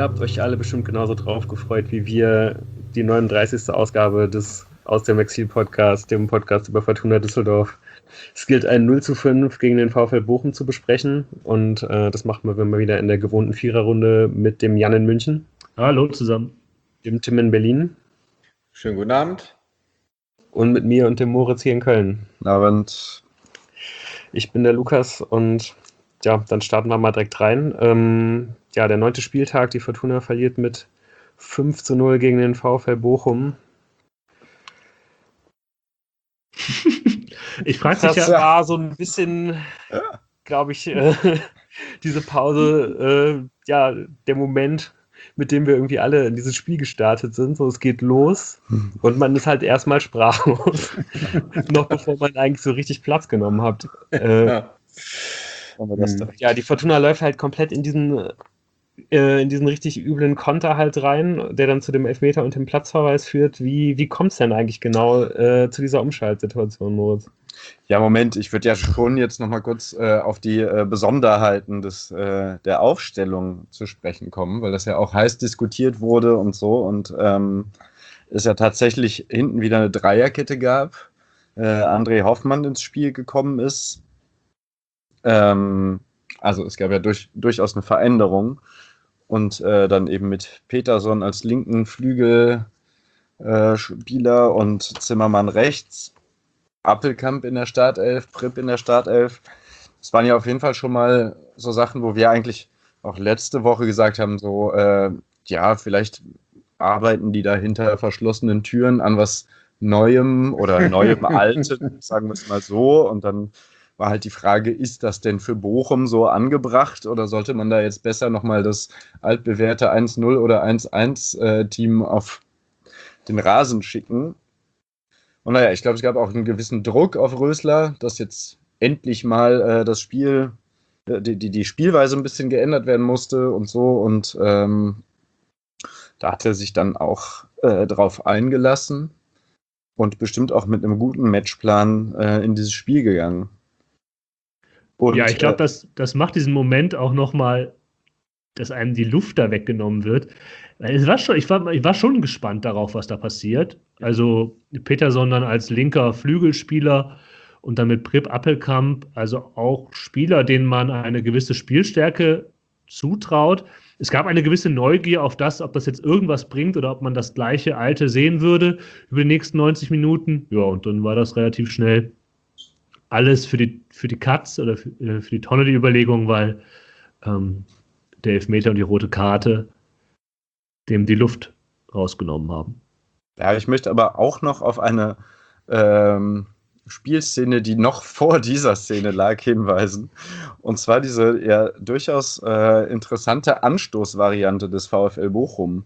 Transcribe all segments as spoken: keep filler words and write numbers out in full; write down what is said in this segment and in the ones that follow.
habt euch alle bestimmt genauso drauf gefreut wie wir, die neununddreißigste Ausgabe des Aus dem Exil Podcast, dem Podcast über Fortuna Düsseldorf. Es gilt ein null zu fünf gegen den VfL Bochum zu besprechen und äh, das machen wir mal wieder in der gewohnten Viererrunde mit dem Jan in München. Hallo zusammen. Dem Tim in Berlin. Schönen guten Abend. Und mit mir und dem Moritz hier in Köln. Guten Abend. Ich bin der Lukas und ja, dann starten wir mal direkt rein. Ähm, ja, der neunte Spieltag, die Fortuna verliert mit fünf zu null gegen den VfL Bochum. Ich frage mich das ja, war so ein bisschen, glaube ich, äh, diese Pause, äh, ja, der Moment, mit dem wir irgendwie alle in dieses Spiel gestartet sind. So, es geht los und man ist halt erstmal sprachlos. Noch bevor man eigentlich so richtig Platz genommen hat. Äh, ja. ja, die Fortuna läuft halt komplett in diesen, äh, in diesen richtig üblen Konter halt rein, der dann zu dem Elfmeter und dem Platzverweis führt. Wie, wie kommt es denn eigentlich genau äh, zu dieser Umschaltsituation, Moritz? Ja, Moment, ich würde ja schon jetzt nochmal kurz äh, auf die äh, Besonderheiten des, äh, der Aufstellung zu sprechen kommen, weil das ja auch heiß diskutiert wurde und so und ähm, es ja tatsächlich hinten wieder eine Dreierkette gab, äh, André Hoffmann ins Spiel gekommen ist. Ähm, also es gab ja durch, durchaus eine Veränderung und äh, dann eben mit Peterson als linken Flügelspieler äh, und Zimmermann rechts. Appelkamp in der Startelf, Pripp in der Startelf. Das waren ja auf jeden Fall schon mal so Sachen, wo wir eigentlich auch letzte Woche gesagt haben, so, äh, ja, vielleicht arbeiten die da hinter verschlossenen Türen an was Neuem oder Neuem Alten, sagen wir es mal so. Und dann war halt die Frage, ist das denn für Bochum so angebracht oder sollte man da jetzt besser nochmal das altbewährte eins null oder eins eins äh, Team auf den Rasen schicken? Und naja, ich glaube, es gab auch einen gewissen Druck auf Rösler, dass jetzt endlich mal äh, das Spiel, äh, die, die, die Spielweise ein bisschen geändert werden musste und so. Und ähm, da hat er sich dann auch äh, drauf eingelassen und bestimmt auch mit einem guten Matchplan äh, in dieses Spiel gegangen. Und, ja, ich glaube, äh, das, das macht diesen Moment auch nochmal, dass einem die Luft da weggenommen wird. Es war schon, ich, war, ich war schon gespannt darauf, was da passiert. Also Peterson dann als linker Flügelspieler und dann mit Pripp Appelkamp, also auch Spieler, denen man eine gewisse Spielstärke zutraut. Es gab eine gewisse Neugier auf das, ob das jetzt irgendwas bringt oder ob man das gleiche Alte sehen würde über die nächsten neunzig Minuten. Ja, und dann war das relativ schnell alles für die, für die Katz oder für, für die Tonne, die Überlegung, weil ähm, der Elfmeter und die rote Karte dem die Luft rausgenommen haben. Ja, ich möchte aber auch noch auf eine ähm, Spielszene, die noch vor dieser Szene lag, hinweisen. Und zwar diese ja durchaus äh, interessante Anstoßvariante des VfL Bochum.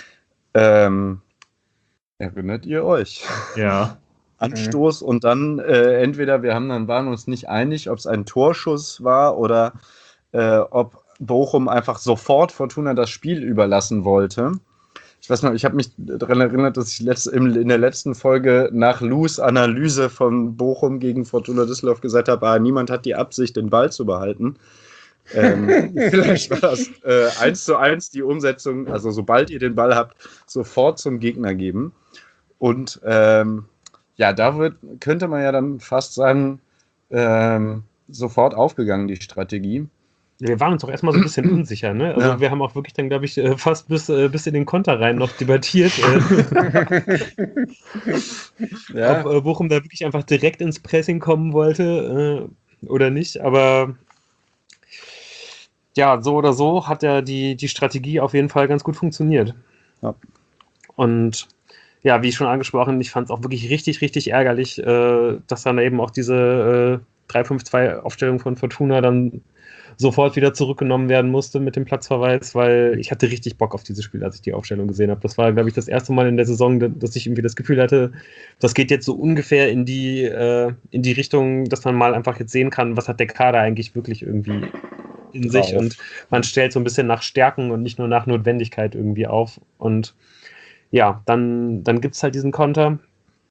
Ähm, erinnert ihr euch? Ja. Anstoß und dann äh, entweder wir haben dann waren uns nicht einig, ob es ein Torschuss war oder äh, ob Bochum einfach sofort Fortuna das Spiel überlassen wollte. Ich weiß noch, ich habe mich daran erinnert, dass ich letzt, in der letzten Folge nach Lus Analyse von Bochum gegen Fortuna Düsseldorf gesagt habe, ah, niemand hat die Absicht, den Ball zu behalten. ähm, vielleicht war das äh, eins zu eins die Umsetzung, also sobald ihr den Ball habt, sofort zum Gegner geben. Und ähm, ja, da wird, könnte man ja dann fast sagen, ähm, sofort aufgegangen, die Strategie. Wir waren uns auch erstmal so ein bisschen unsicher, ne? Also ja. Wir haben auch wirklich dann, glaube ich, fast bis, bis in den Konter rein noch debattiert. ja. Ob Bochum da wirklich einfach direkt ins Pressing kommen wollte äh, oder nicht. Aber ja, so oder so hat ja die, die Strategie auf jeden Fall ganz gut funktioniert. Ja. Und ja, wie schon angesprochen, ich fand es auch wirklich richtig, richtig ärgerlich, äh, dass dann eben auch diese äh, drei fünf zwei Aufstellung von Fortuna dann sofort wieder zurückgenommen werden musste mit dem Platzverweis, weil ich hatte richtig Bock auf dieses Spiel, als ich die Aufstellung gesehen habe. Das war, glaube ich, das erste Mal in der Saison, dass ich irgendwie das Gefühl hatte, das geht jetzt so ungefähr in die, äh, in die Richtung, dass man mal einfach jetzt sehen kann, was hat der Kader eigentlich wirklich irgendwie in sich auf. Und man stellt so ein bisschen nach Stärken und nicht nur nach Notwendigkeit irgendwie auf. Und ja, dann, dann gibt es halt diesen Konter.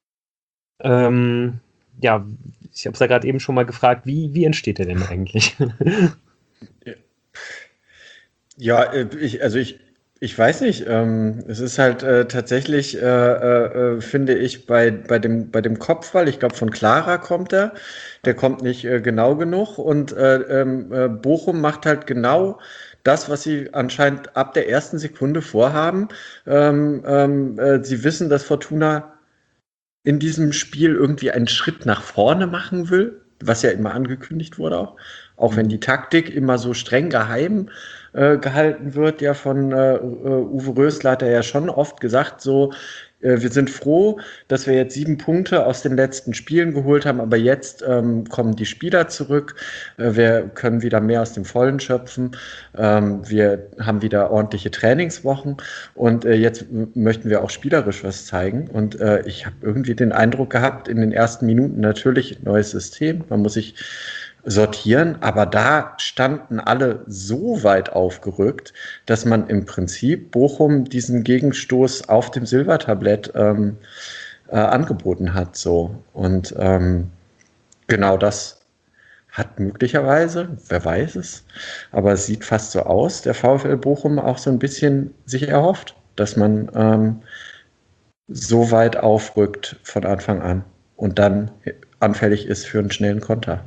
Ähm, ja, ich habe es ja gerade eben schon mal gefragt, wie, wie entsteht der denn eigentlich? Ja, ich, also ich Ich weiß nicht, ähm, es ist halt äh, tatsächlich, äh, äh, finde ich, bei, bei, dem, bei dem Kopfball, ich glaube von Clara kommt er, der kommt nicht äh, genau genug und äh, äh, Bochum macht halt genau das, was sie anscheinend ab der ersten Sekunde vorhaben. Ähm, ähm, äh, sie wissen, dass Fortuna in diesem Spiel irgendwie einen Schritt nach vorne machen will, was ja immer angekündigt wurde auch, auch wenn die Taktik immer so streng geheim äh, gehalten wird, ja von äh, Uwe Rösler hat er ja schon oft gesagt, so äh, wir sind froh, dass wir jetzt sieben Punkte aus den letzten Spielen geholt haben, aber jetzt ähm, kommen die Spieler zurück, äh, wir können wieder mehr aus dem Vollen schöpfen, ähm, wir haben wieder ordentliche Trainingswochen und äh, jetzt m- möchten wir auch spielerisch was zeigen und äh, ich habe irgendwie den Eindruck gehabt, in den ersten Minuten natürlich neues System, man muss sich sortieren, aber da standen alle so weit aufgerückt, dass man im Prinzip Bochum diesen Gegenstoß auf dem Silbertablett ähm, äh, angeboten hat. So. Und ähm, genau das hat möglicherweise, wer weiß es, aber es sieht fast so aus, der VfL Bochum auch so ein bisschen sich erhofft, dass man ähm, so weit aufrückt von Anfang an und dann anfällig ist für einen schnellen Konter.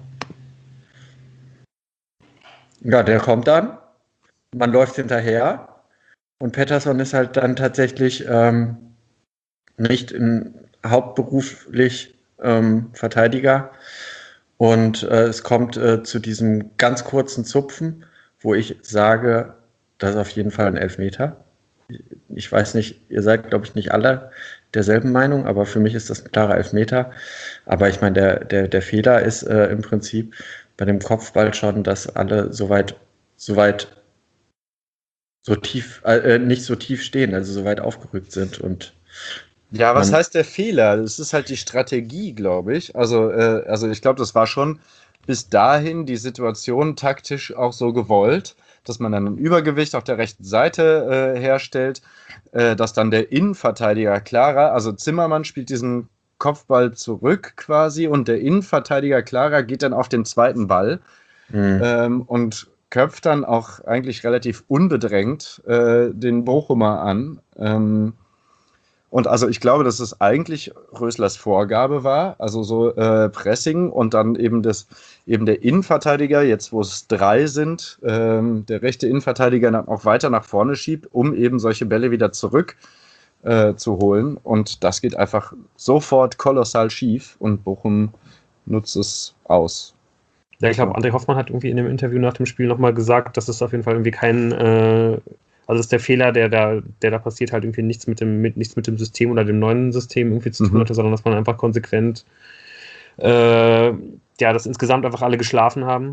Ja, der kommt dann, man läuft hinterher und Pettersson ist halt dann tatsächlich ähm, nicht in, hauptberuflich ähm, Verteidiger und äh, es kommt äh, zu diesem ganz kurzen Zupfen, wo ich sage, das ist auf jeden Fall ein Elfmeter. Ich weiß nicht, ihr seid, glaube ich, nicht alle derselben Meinung, aber für mich ist das ein klarer Elfmeter. Aber ich meine, der, der, der Fehler ist äh, im Prinzip bei dem Kopfball schon, dass alle so weit, so weit, so tief, äh, nicht so tief stehen, also so weit aufgerückt sind. Und ja, was heißt der Fehler? Das ist halt die Strategie, glaube ich. Also, äh, also ich glaube, das war schon bis dahin die Situation taktisch auch so gewollt, dass man dann ein Übergewicht auf der rechten Seite äh, herstellt, äh, dass dann der Innenverteidiger Clara, also Zimmermann spielt diesen Kopfball zurück quasi und der Innenverteidiger Clara geht dann auf den zweiten Ball mhm. ähm, und köpft dann auch eigentlich relativ unbedrängt äh, den Bochumer an. Ähm, und also ich glaube, dass es eigentlich Röslers Vorgabe war, also so äh, Pressing und dann eben das eben der Innenverteidiger, jetzt wo es drei sind, ähm, der rechte Innenverteidiger dann auch weiter nach vorne schiebt, um eben solche Bälle wieder zurück äh, zu holen. Und das geht einfach sofort kolossal schief und Bochum nutzt es aus. Ja, ich glaube, André Hoffmann hat irgendwie in dem Interview nach dem Spiel nochmal gesagt, dass es auf jeden Fall irgendwie kein, äh, also ist der Fehler, der da, der da passiert, halt irgendwie nichts mit dem, mit, nichts mit dem System oder dem neuen System irgendwie zu tun mhm. hatte, sondern dass man einfach konsequent, äh, ja, dass insgesamt einfach alle geschlafen haben.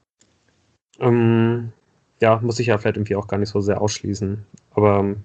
Ähm, ja, muss ich ja vielleicht irgendwie auch gar nicht so sehr ausschließen. Aber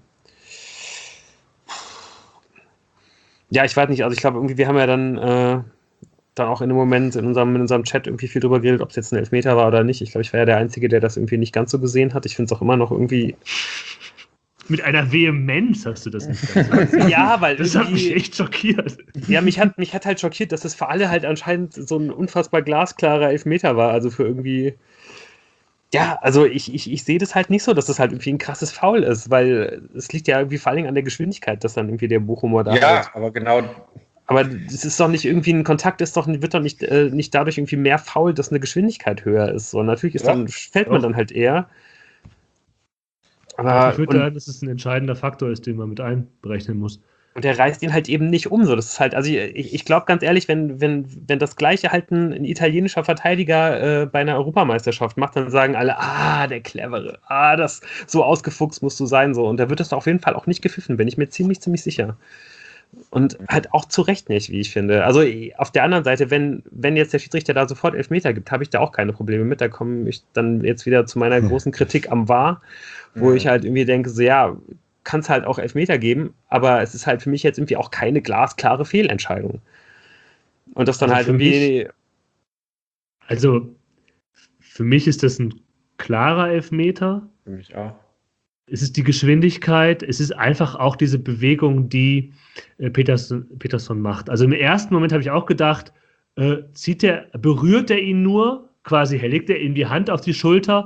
ja, ich weiß nicht, also ich glaube irgendwie, wir haben ja dann äh, dann auch in dem Moment in unserem, in unserem Chat irgendwie viel drüber geredet, ob es jetzt ein Elfmeter war oder nicht. Ich glaube, ich war ja der Einzige, der das irgendwie nicht ganz so gesehen hat. Ich finde es auch immer noch irgendwie... Mit einer Vehemenz hast du das nicht ganz so. Ja, weil das hat mich echt schockiert. Ja, mich hat, mich hat halt schockiert, dass es für alle halt anscheinend so ein unfassbar glasklarer Elfmeter war. Also für irgendwie... Ja, also ich, ich, ich sehe das halt nicht so, dass das halt irgendwie ein krasses Foul ist, weil es liegt ja irgendwie vor allen Dingen an der Geschwindigkeit, dass dann irgendwie der Bochumer da Ja, halt. aber genau... Aber es ist doch nicht irgendwie ein Kontakt, ist doch, wird doch nicht, äh, nicht dadurch irgendwie mehr faul, dass eine Geschwindigkeit höher ist. So, natürlich ist ja, dann, fällt man doch. dann halt eher. Aber ich würde sagen, dass es ein entscheidender Faktor ist, den man mit einberechnen muss. Und der reißt ihn halt eben nicht um. So. Das ist halt, also ich, ich glaube ganz ehrlich, wenn, wenn, wenn das Gleiche halt ein, ein italienischer Verteidiger äh, bei einer Europameisterschaft macht, dann sagen alle, ah, der Clevere, ah, das so ausgefuchst musst du sein. So. Und da wird das auf jeden Fall auch nicht gepfiffen, bin ich mir ziemlich, ziemlich sicher. Und halt auch zu Recht nicht, wie ich finde. Also auf der anderen Seite, wenn, wenn jetzt der Schiedsrichter da sofort Elfmeter gibt, habe ich da auch keine Probleme mit. Da komme ich dann jetzt wieder zu meiner großen Kritik am V A R, wo ja. ich halt irgendwie denke, so ja, kann es halt auch Elfmeter geben, aber es ist halt für mich jetzt irgendwie auch keine glasklare Fehlentscheidung. Und das dann also halt irgendwie... Mich, also für mich ist das ein klarer Elfmeter. Für mich auch. Es ist die Geschwindigkeit, es ist einfach auch diese Bewegung, die äh, Peterson, Peterson macht. Also im ersten Moment habe ich auch gedacht, äh, zieht der, berührt er ihn nur, quasi legt er ihm die Hand auf die Schulter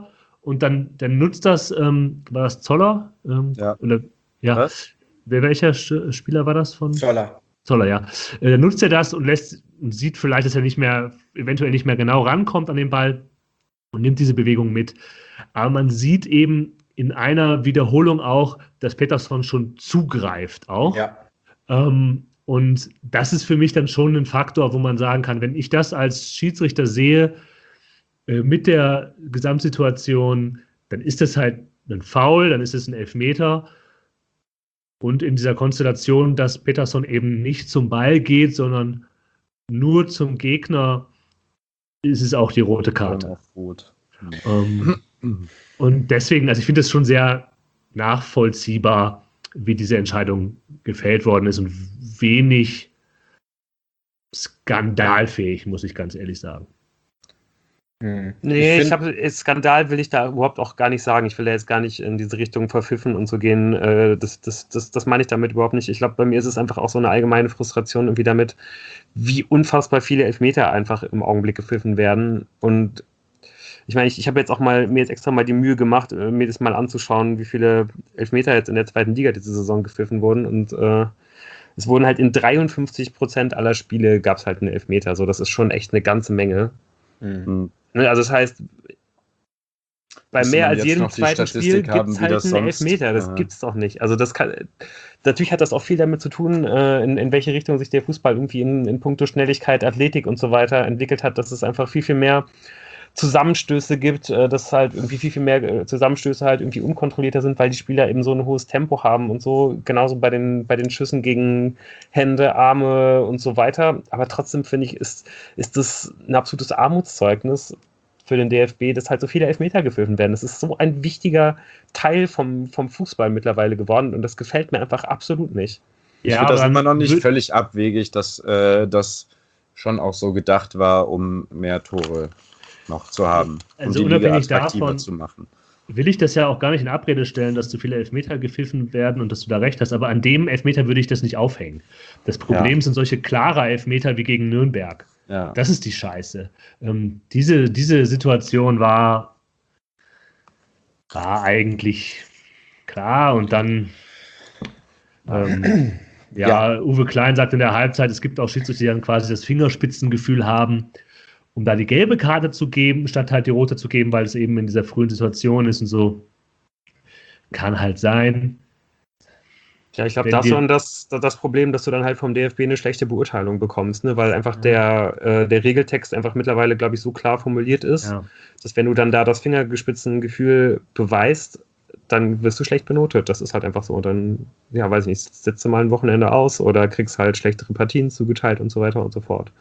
und dann, dann nutzt das, ähm, war das Zoller? Ähm, ja. Oder, ja. Was? Wer, welcher Spieler war das von? Zoller. Zoller, ja. Äh, dann nutzt er das und lässt, und sieht vielleicht, dass er nicht mehr, eventuell nicht mehr genau rankommt an den Ball und nimmt diese Bewegung mit. Aber man sieht eben in einer Wiederholung auch, dass Pettersson schon zugreift auch. Ja. Ähm, und das ist für mich dann schon ein Faktor, wo man sagen kann, wenn ich das als Schiedsrichter sehe, äh, mit der Gesamtsituation, dann ist das halt ein Foul, dann ist es ein Elfmeter. Und in dieser Konstellation, dass Pettersson eben nicht zum Ball geht, sondern nur zum Gegner, ist es auch die rote Karte. Rot. Ähm, und deswegen, also ich finde es schon sehr nachvollziehbar, wie diese Entscheidung gefällt worden ist und wenig skandalfähig, muss ich ganz ehrlich sagen. Hm. Nee, ich, ich habe Skandal will ich da überhaupt auch gar nicht sagen. Ich will da jetzt gar nicht in diese Richtung verpfiffen und so gehen. Äh, das, das, das, das meine ich damit überhaupt nicht. Ich glaube, bei mir ist es einfach auch so eine allgemeine Frustration irgendwie damit, wie unfassbar viele Elfmeter einfach im Augenblick gepfiffen werden. Und ich meine, ich, ich habe jetzt auch mal mir jetzt extra mal die Mühe gemacht, mir das mal anzuschauen, wie viele Elfmeter jetzt in der zweiten Liga diese Saison gepfiffen wurden. Und äh, es wurden halt in dreiundfünfzig Prozent aller Spiele gab es halt einen Elfmeter. So, das ist schon echt eine ganze Menge. Mhm. Also das heißt, bei mehr als jedem zweiten Spiel gibt es halt einen Elfmeter. Das gibt es doch nicht. Also das kann, natürlich hat das auch viel damit zu tun, in, in welche Richtung sich der Fußball irgendwie in, in puncto Schnelligkeit, Athletik und so weiter entwickelt hat, dass es einfach viel, viel mehr Zusammenstöße gibt, dass halt irgendwie viel, viel mehr Zusammenstöße halt irgendwie unkontrollierter sind, weil die Spieler eben so ein hohes Tempo haben und so, genauso bei den, bei den Schüssen gegen Hände, Arme und so weiter. Aber trotzdem finde ich, ist, ist das ein absolutes Armutszeugnis für den D F B, dass halt so viele Elfmeter gepfiffen werden. Das ist so ein wichtiger Teil vom, vom Fußball mittlerweile geworden und das gefällt mir einfach absolut nicht. Ich ja, finde das immer noch nicht völlig abwegig, dass äh, das schon auch so gedacht war, um mehr Tore noch zu haben, also um die unabhängig Liga attraktiver davon, zu machen. Will ich das ja auch gar nicht in Abrede stellen, dass zu viele Elfmeter gepfiffen werden und dass du da recht hast, aber an dem Elfmeter würde ich das nicht aufhängen. Das Problem ja. sind solche klare Elfmeter wie gegen Nürnberg. Ja. Das ist die Scheiße. Ähm, diese, diese Situation war, war eigentlich klar und dann ähm, ja, ja, Uwe Klein sagt in der Halbzeit, es gibt auch Schiedsrichter, die dann quasi das Fingerspitzengefühl haben, um da die gelbe Karte zu geben, statt halt die rote zu geben, weil es eben in dieser frühen Situation ist und so. Kann halt sein. Ja, ich glaube, das ist dann das, das Problem, dass du dann halt vom D F B eine schlechte Beurteilung bekommst, ne? Weil einfach der, äh, der Regeltext einfach mittlerweile, glaube ich, so klar formuliert ist, ja. dass wenn du dann da das Fingergespitzengefühl beweist, dann wirst du schlecht benotet. Das ist halt einfach so. Und dann, ja, weiß ich nicht, setzt du mal ein Wochenende aus oder kriegst halt schlechtere Partien zugeteilt und so weiter und so fort.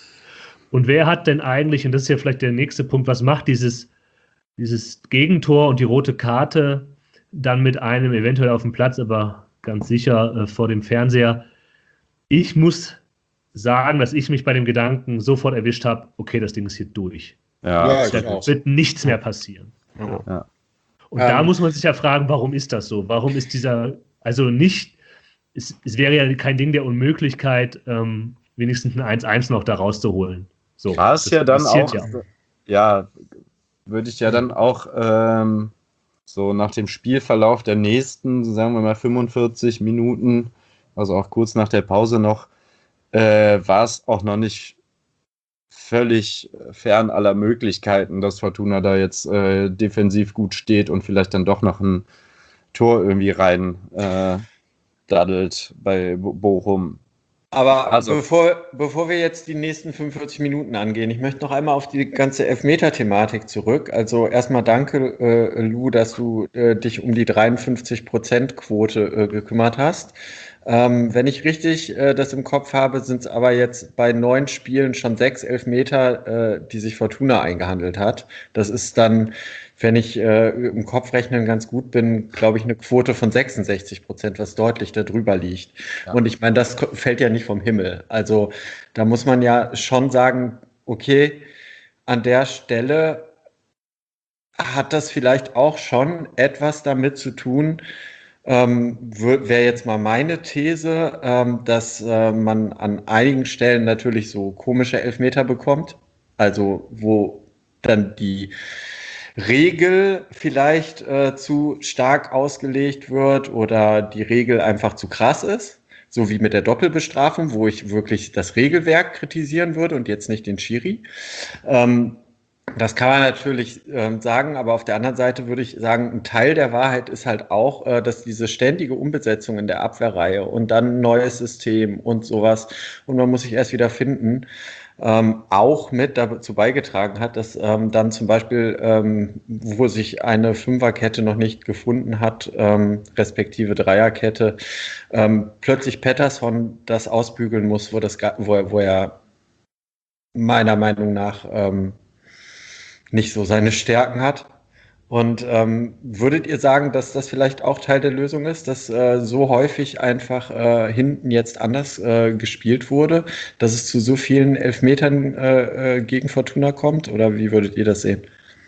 Und wer hat denn eigentlich, und das ist ja vielleicht der nächste Punkt, was macht dieses, dieses Gegentor und die rote Karte dann mit einem eventuell auf dem Platz, aber ganz sicher äh, vor dem Fernseher? Ich muss sagen, dass ich mich bei dem Gedanken sofort erwischt habe, okay, das Ding ist hier durch. Ja, da wird, wird nichts mehr passieren. Ja. Ja. Und ähm, da muss man sich ja fragen, warum ist das so? Warum ist dieser, also nicht, es, es wäre ja kein Ding der Unmöglichkeit, ähm, wenigstens ein eins eins noch da rauszuholen. So, war es ja dann auch, ja, ja würde ich ja dann auch ähm, so nach dem Spielverlauf der nächsten, sagen wir mal fünfundvierzig Minuten, also auch kurz nach der Pause noch, äh, war es auch noch nicht völlig fern aller Möglichkeiten, dass Fortuna da jetzt äh, defensiv gut steht und vielleicht dann doch noch ein Tor irgendwie rein äh, daddelt bei Bochum. Aber also, bevor, bevor wir jetzt die nächsten fünfundvierzig Minuten angehen, ich möchte noch einmal auf die ganze Elfmeter-Thematik zurück. Also erstmal danke, äh, Lou, dass du äh, dich um die dreiundfünfzig Prozent Quote äh, gekümmert hast. Ähm, wenn ich richtig äh, das im Kopf habe, sind es aber jetzt bei neun Spielen schon sechs Elfmeter, äh, die sich Fortuna eingehandelt hat. Das ist dann, wenn ich äh, im Kopfrechnen ganz gut bin, glaube ich, eine Quote von sechsundsechzig Prozent, was deutlich darüber liegt. Ja. Und ich meine, das fällt ja nicht vom Himmel. Also da muss man ja schon sagen, okay, an der Stelle hat das vielleicht auch schon etwas damit zu tun, ähm, wäre jetzt mal meine These, ähm, dass äh, man an einigen Stellen natürlich so komische Elfmeter bekommt, also wo dann die Regel vielleicht äh, zu stark ausgelegt wird oder die Regel einfach zu krass ist, so wie mit der Doppelbestrafung, wo ich wirklich das Regelwerk kritisieren würde und jetzt nicht den Schiri. Ähm, Das kann man natürlich äh, sagen, aber auf der anderen Seite würde ich sagen, ein Teil der Wahrheit ist halt auch, äh, dass diese ständige Umbesetzung in der Abwehrreihe und dann ein neues System und sowas und man muss sich erst wieder finden, ähm, auch mit dazu beigetragen hat, dass ähm, dann zum Beispiel, ähm, wo sich eine Fünferkette noch nicht gefunden hat, ähm, respektive Dreierkette, ähm, plötzlich Pettersson das ausbügeln muss, wo, das, wo, er, wo er meiner Meinung nach ähm, nicht so seine Stärken hat. Und ähm, würdet ihr sagen, dass das vielleicht auch Teil der Lösung ist, dass äh, so häufig einfach äh, hinten jetzt anders äh, gespielt wurde, dass es zu so vielen Elfmetern äh, äh, gegen Fortuna kommt? Oder wie würdet ihr das sehen?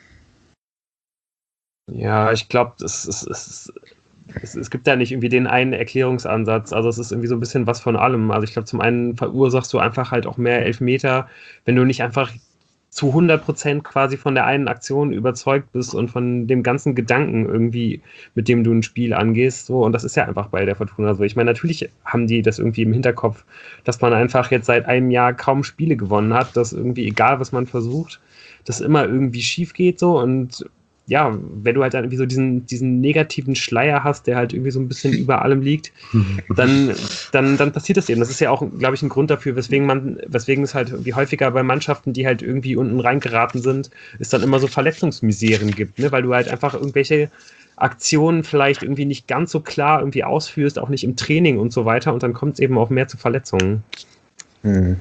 Ja, ich glaube, es, es, es, es, es gibt da nicht irgendwie den einen Erklärungsansatz. Also es ist irgendwie so ein bisschen was von allem. Also ich glaube, zum einen verursachst du einfach halt auch mehr Elfmeter, wenn du nicht einfach zu hundert Prozent quasi von der einen Aktion überzeugt bist und von dem ganzen Gedanken irgendwie, mit dem du ein Spiel angehst. So. Und das ist ja einfach bei der Fortuna so. Ich meine, natürlich haben die das irgendwie im Hinterkopf, dass man einfach jetzt seit einem Jahr kaum Spiele gewonnen hat, dass irgendwie, egal was man versucht, das immer irgendwie schief geht so. Und ja, wenn du halt dann irgendwie so diesen, diesen negativen Schleier hast, der halt irgendwie so ein bisschen über allem liegt, dann, dann, dann passiert das eben. Das ist ja auch, glaube ich, ein Grund dafür, weswegen man, weswegen es halt irgendwie häufiger bei Mannschaften, die halt irgendwie unten reingeraten sind, es dann immer so Verletzungsmiseren gibt, ne? Weil du halt einfach irgendwelche Aktionen vielleicht irgendwie nicht ganz so klar irgendwie ausführst, auch nicht im Training und so weiter, und dann kommt es eben auch mehr zu Verletzungen. Hm.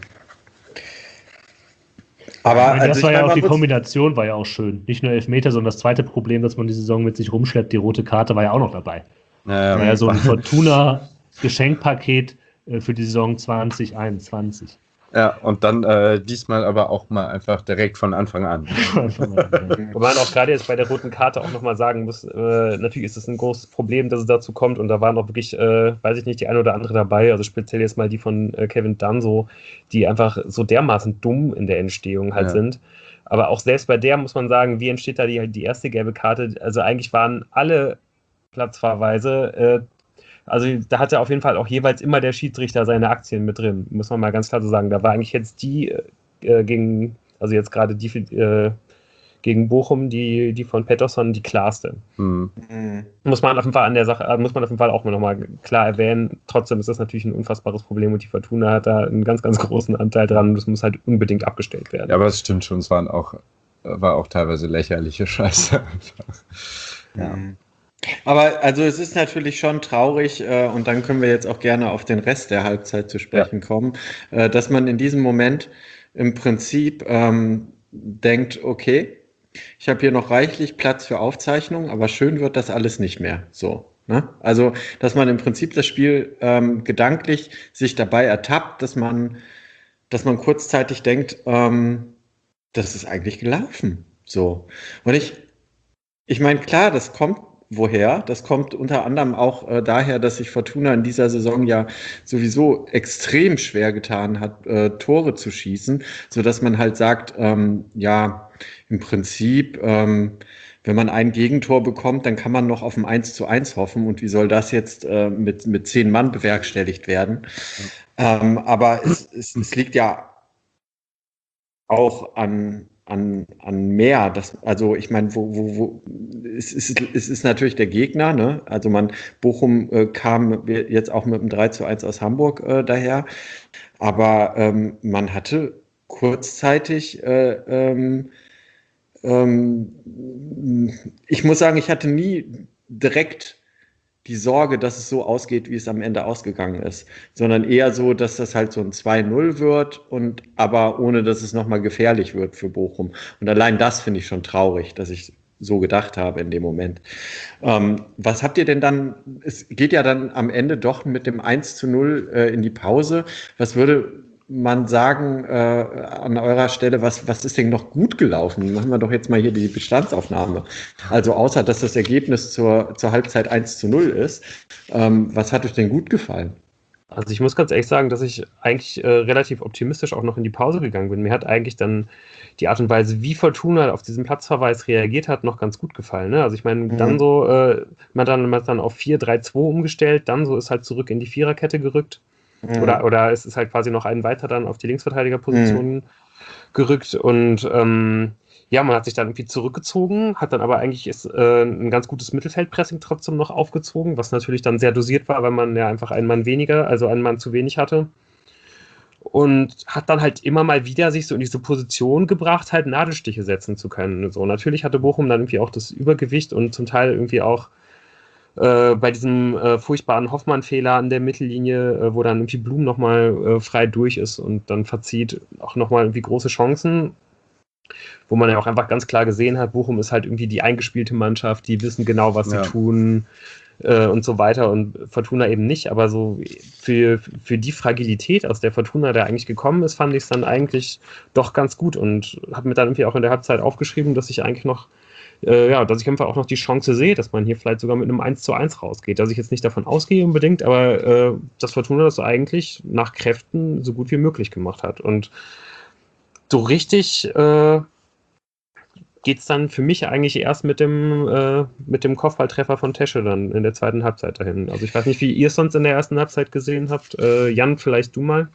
Aber ja, also das war ja auch die Kombination, war ja auch schön. Nicht nur Elfmeter, sondern das zweite Problem, das man die Saison mit sich rumschleppt, die rote Karte, war ja auch noch dabei. Ja, war ja so ein Fortuna-Geschenkpaket äh, für die Saison zwanzig einundzwanzig. Ja, und dann äh, diesmal aber auch mal einfach direkt von Anfang an. Wobei man auch gerade jetzt bei der roten Karte auch nochmal sagen muss, äh, natürlich ist es ein großes Problem, dass es dazu kommt, und da waren auch wirklich, äh, weiß ich nicht, die eine oder andere dabei, also speziell jetzt mal die von äh, Kevin Danso, die einfach so dermaßen dumm in der Entstehung halt ja. sind. Aber auch selbst bei der muss man sagen, wie entsteht da die, die erste gelbe Karte? Also eigentlich waren alle Platzverweise äh, Also da hatte auf jeden Fall auch jeweils immer der Schiedsrichter seine Aktien mit drin, muss man mal ganz klar so sagen. Da war eigentlich jetzt die äh, gegen, also jetzt gerade die äh, gegen Bochum, die, die von Pettersson die klarste. Mhm. Muss man auf jeden Fall an der Sache, muss man auf jeden Fall auch mal nochmal klar erwähnen. Trotzdem ist das natürlich ein unfassbares Problem und die Fortuna hat da einen ganz, ganz großen Anteil dran. Das muss halt unbedingt abgestellt werden. Ja, aber es stimmt schon, es waren auch, war auch teilweise lächerliche Scheiße. Ja. Aber also es ist natürlich schon traurig, äh, und dann können wir jetzt auch gerne auf den Rest der Halbzeit zu sprechen ja. kommen, äh, dass man in diesem Moment im Prinzip ähm, denkt, okay, ich habe hier noch reichlich Platz für Aufzeichnungen, aber schön wird das alles nicht mehr. So, ne? Also, dass man im Prinzip das Spiel ähm, gedanklich sich dabei ertappt, dass man, dass man kurzzeitig denkt, ähm, das ist eigentlich gelaufen. So. Und ich, ich meine, klar, das kommt woher? Das kommt unter anderem auch äh, daher, dass sich Fortuna in dieser Saison ja sowieso extrem schwer getan hat, äh, Tore zu schießen, sodass man halt sagt, ähm, ja, im Prinzip, ähm, wenn man ein Gegentor bekommt, dann kann man noch auf ein eins zu eins hoffen, und wie soll das jetzt äh, mit, mit zehn Mann bewerkstelligt werden? Ja. Ähm, aber es, es, es liegt ja auch an An, an mehr. Das, also ich meine, wo, wo, wo, es, ist, es ist natürlich der Gegner, ne? Also man, Bochum äh, kam jetzt auch mit einem drei zu eins aus Hamburg äh, daher, aber ähm, man hatte kurzzeitig äh, ähm, ähm, ich muss sagen, ich hatte nie direkt die Sorge, dass es so ausgeht, wie es am Ende ausgegangen ist, sondern eher so, dass das halt so ein zwei null wird, und aber ohne, dass es nochmal gefährlich wird für Bochum. Und allein das finde ich schon traurig, dass ich so gedacht habe in dem Moment. Ähm, was habt ihr denn dann, es geht ja dann am Ende doch mit dem eins zu null äh, in die Pause. Was würde man sagen äh, an eurer Stelle, was, was ist denn noch gut gelaufen? Machen wir doch jetzt mal hier die Bestandsaufnahme. Also außer, dass das Ergebnis zur, zur Halbzeit eins zu null ist, ähm, was hat euch denn gut gefallen? Also ich muss ganz ehrlich sagen, dass ich eigentlich äh, relativ optimistisch auch noch in die Pause gegangen bin. Mir hat eigentlich dann die Art und Weise, wie Fortuna auf diesen Platzverweis reagiert hat, noch ganz gut gefallen. Ne? Also ich meine, mhm. dann so, äh, man dann, man hat dann auf vier drei zwei umgestellt, dann so ist halt zurück in die Viererkette gerückt. Mhm. Oder, oder es ist halt quasi noch einen weiter dann auf die Linksverteidigerposition mhm. gerückt und ähm, ja, man hat sich dann irgendwie zurückgezogen, hat dann aber eigentlich ist, äh, ein ganz gutes Mittelfeldpressing trotzdem noch aufgezogen, was natürlich dann sehr dosiert war, weil man ja einfach einen Mann weniger, also einen Mann zu wenig hatte. Und hat dann halt immer mal wieder sich so in diese Position gebracht, halt Nadelstiche setzen zu können. So, natürlich hatte Bochum dann irgendwie auch das Übergewicht und zum Teil irgendwie auch äh, bei diesem äh, furchtbaren Hoffmann-Fehler an der Mittellinie, äh, wo dann irgendwie Blum nochmal äh, frei durch ist und dann verzieht, auch nochmal irgendwie große Chancen. Wo man ja auch einfach ganz klar gesehen hat, Bochum ist halt irgendwie die eingespielte Mannschaft, die wissen genau, was ja. sie tun äh, und so weiter und Fortuna eben nicht, aber so für, für die Fragilität, aus der Fortuna da eigentlich gekommen ist, fand ich es dann eigentlich doch ganz gut und habe mir dann irgendwie auch in der Halbzeit aufgeschrieben, dass ich eigentlich noch äh, ja, dass ich einfach auch noch die Chance sehe, dass man hier vielleicht sogar mit einem eins zu eins rausgeht, dass ich jetzt nicht davon ausgehe unbedingt, aber äh, dass Fortuna das eigentlich nach Kräften so gut wie möglich gemacht hat und so richtig äh, geht es dann für mich eigentlich erst mit dem, äh, mit dem Kopfballtreffer von Tesche dann in der zweiten Halbzeit dahin. Also ich weiß nicht, wie ihr es sonst in der ersten Halbzeit gesehen habt. Äh, Jan, vielleicht du mal?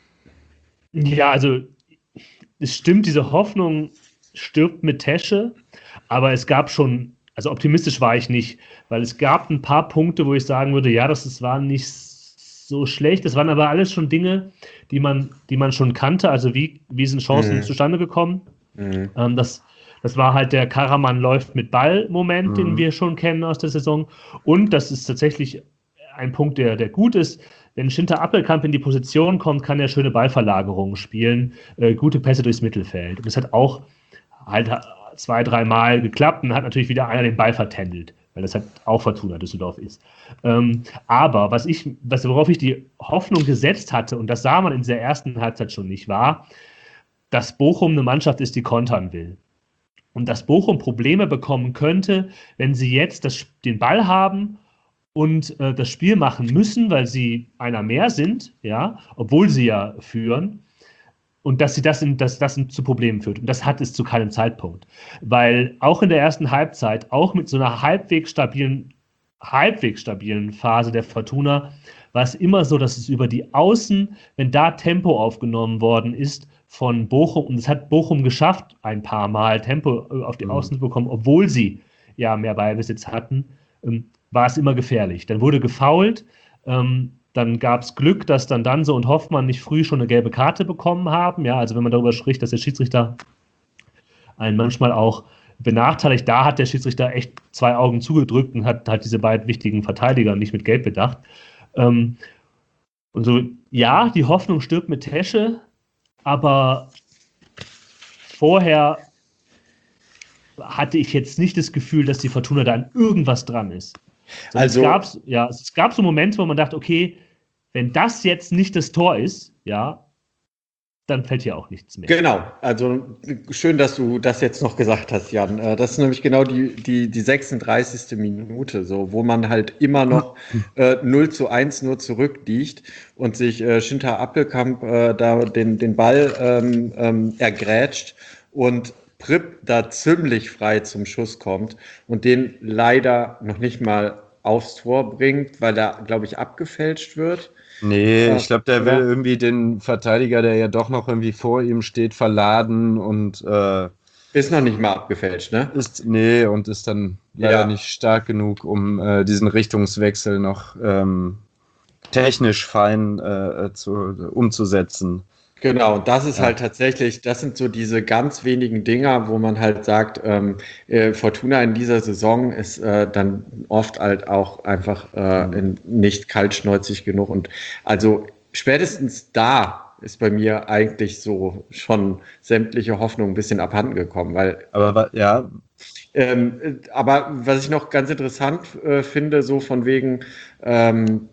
Ja, also es stimmt, diese Hoffnung stirbt mit Tesche, aber es gab schon, also optimistisch war ich nicht, weil es gab ein paar Punkte, wo ich sagen würde, ja, das, das war nicht so schlecht. Das waren aber alles schon Dinge, die man, die man schon kannte. Also wie, wie sind Chancen mhm. zustande gekommen? Mhm. Ähm, das, das war halt der Karaman läuft mit Ball-Moment, mhm. den wir schon kennen aus der Saison. Und das ist tatsächlich ein Punkt, der, der gut ist. Wenn Schinter Appelkamp in die Position kommt, kann er schöne Ballverlagerungen spielen, äh, gute Pässe durchs Mittelfeld. Und das hat auch halt zwei, dreimal geklappt und hat natürlich wieder einer den Ball vertändelt, weil das halt auch Fortuna Düsseldorf ist. Ähm, aber was ich, was, worauf ich die Hoffnung gesetzt hatte, und das sah man in der ersten Halbzeit schon nicht, war, dass Bochum eine Mannschaft ist, die kontern will. Und dass Bochum Probleme bekommen könnte, wenn sie jetzt das, den Ball haben und äh, das Spiel machen müssen, weil sie einer mehr sind, ja, obwohl sie ja führen. Und dass sie das, in, dass das zu Problemen führt. Und das hat es zu keinem Zeitpunkt. Weil auch in der ersten Halbzeit, auch mit so einer halbwegs stabilen, halbwegs stabilen Phase der Fortuna, war es immer so, dass es über die Außen, wenn da Tempo aufgenommen worden ist von Bochum, und es hat Bochum geschafft, ein paar Mal Tempo auf die Außen zu bekommen, obwohl sie ja mehr Ballbesitz hatten, ähm, war es immer gefährlich. Dann wurde gefoult, ähm, dann gab es Glück, dass dann Danse und Hoffmann nicht früh schon eine gelbe Karte bekommen haben. Ja, also wenn man darüber spricht, dass der Schiedsrichter einen manchmal auch benachteiligt, da hat der Schiedsrichter echt zwei Augen zugedrückt und hat, hat diese beiden wichtigen Verteidiger nicht mit Gelb bedacht. Ähm, und so, ja, die Hoffnung stirbt mit Tesche, aber vorher hatte ich jetzt nicht das Gefühl, dass die Fortuna da an irgendwas dran ist. So, also, es gab, ja, es gab so Momente, wo man dachte, okay, wenn das jetzt nicht das Tor ist, ja, dann fällt hier auch nichts mehr. Genau, also schön, dass du das jetzt noch gesagt hast, Jan. Das ist nämlich genau die, die, die sechsunddreißigste Minute, so, wo man halt immer noch äh, null zu eins nur zurückliegt und sich äh, Schinter Appelkamp äh, da den, den Ball ähm, ähm, ergrätscht und Pripp da ziemlich frei zum Schuss kommt und den leider noch nicht mal aufs Tor bringt, weil er, glaube ich, abgefälscht wird. Nee, ja, ich glaube, der will irgendwie den Verteidiger, der ja doch noch irgendwie vor ihm steht, verladen und äh, ist noch nicht mal abgefälscht, ne? Ist, nee, und ist dann leider ja. nicht stark genug, um äh, diesen Richtungswechsel noch ähm, technisch fein äh, zu, umzusetzen. Genau, und das ist ja. halt tatsächlich, das sind so diese ganz wenigen Dinger, wo man halt sagt, ähm, äh, Fortuna in dieser Saison ist äh, dann oft halt auch einfach äh, in, nicht kaltschnäuzig genug. Und also spätestens da ist bei mir eigentlich so schon sämtliche Hoffnung ein bisschen abhanden gekommen, weil. Aber ja. Ähm, aber was ich noch ganz interessant äh, finde, so von wegen ähm,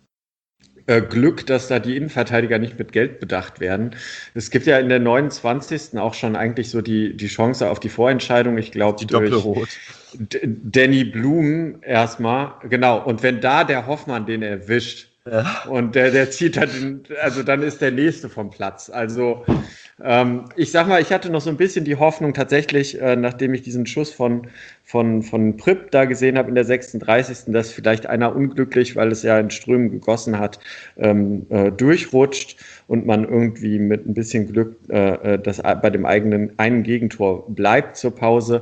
Glück, dass da die Innenverteidiger nicht mit Geld bedacht werden. Es gibt ja in der neunundzwanzigsten auch schon eigentlich so die, die Chance auf die Vorentscheidung. Ich glaube, die Doppelrot. D- Danny Blum erstmal. Genau. Und wenn da der Hoffmann den erwischt, Ja. Und der, der zieht dann, also dann ist der Nächste vom Platz. Also ähm, ich sag mal, ich hatte noch so ein bisschen die Hoffnung tatsächlich, äh, nachdem ich diesen Schuss von, von, von Prip da gesehen habe in der sechsunddreißigsten dass vielleicht einer unglücklich, weil es ja in Strömen gegossen hat, ähm, äh, durchrutscht und man irgendwie mit ein bisschen Glück äh, das bei dem eigenen einen Gegentor bleibt zur Pause.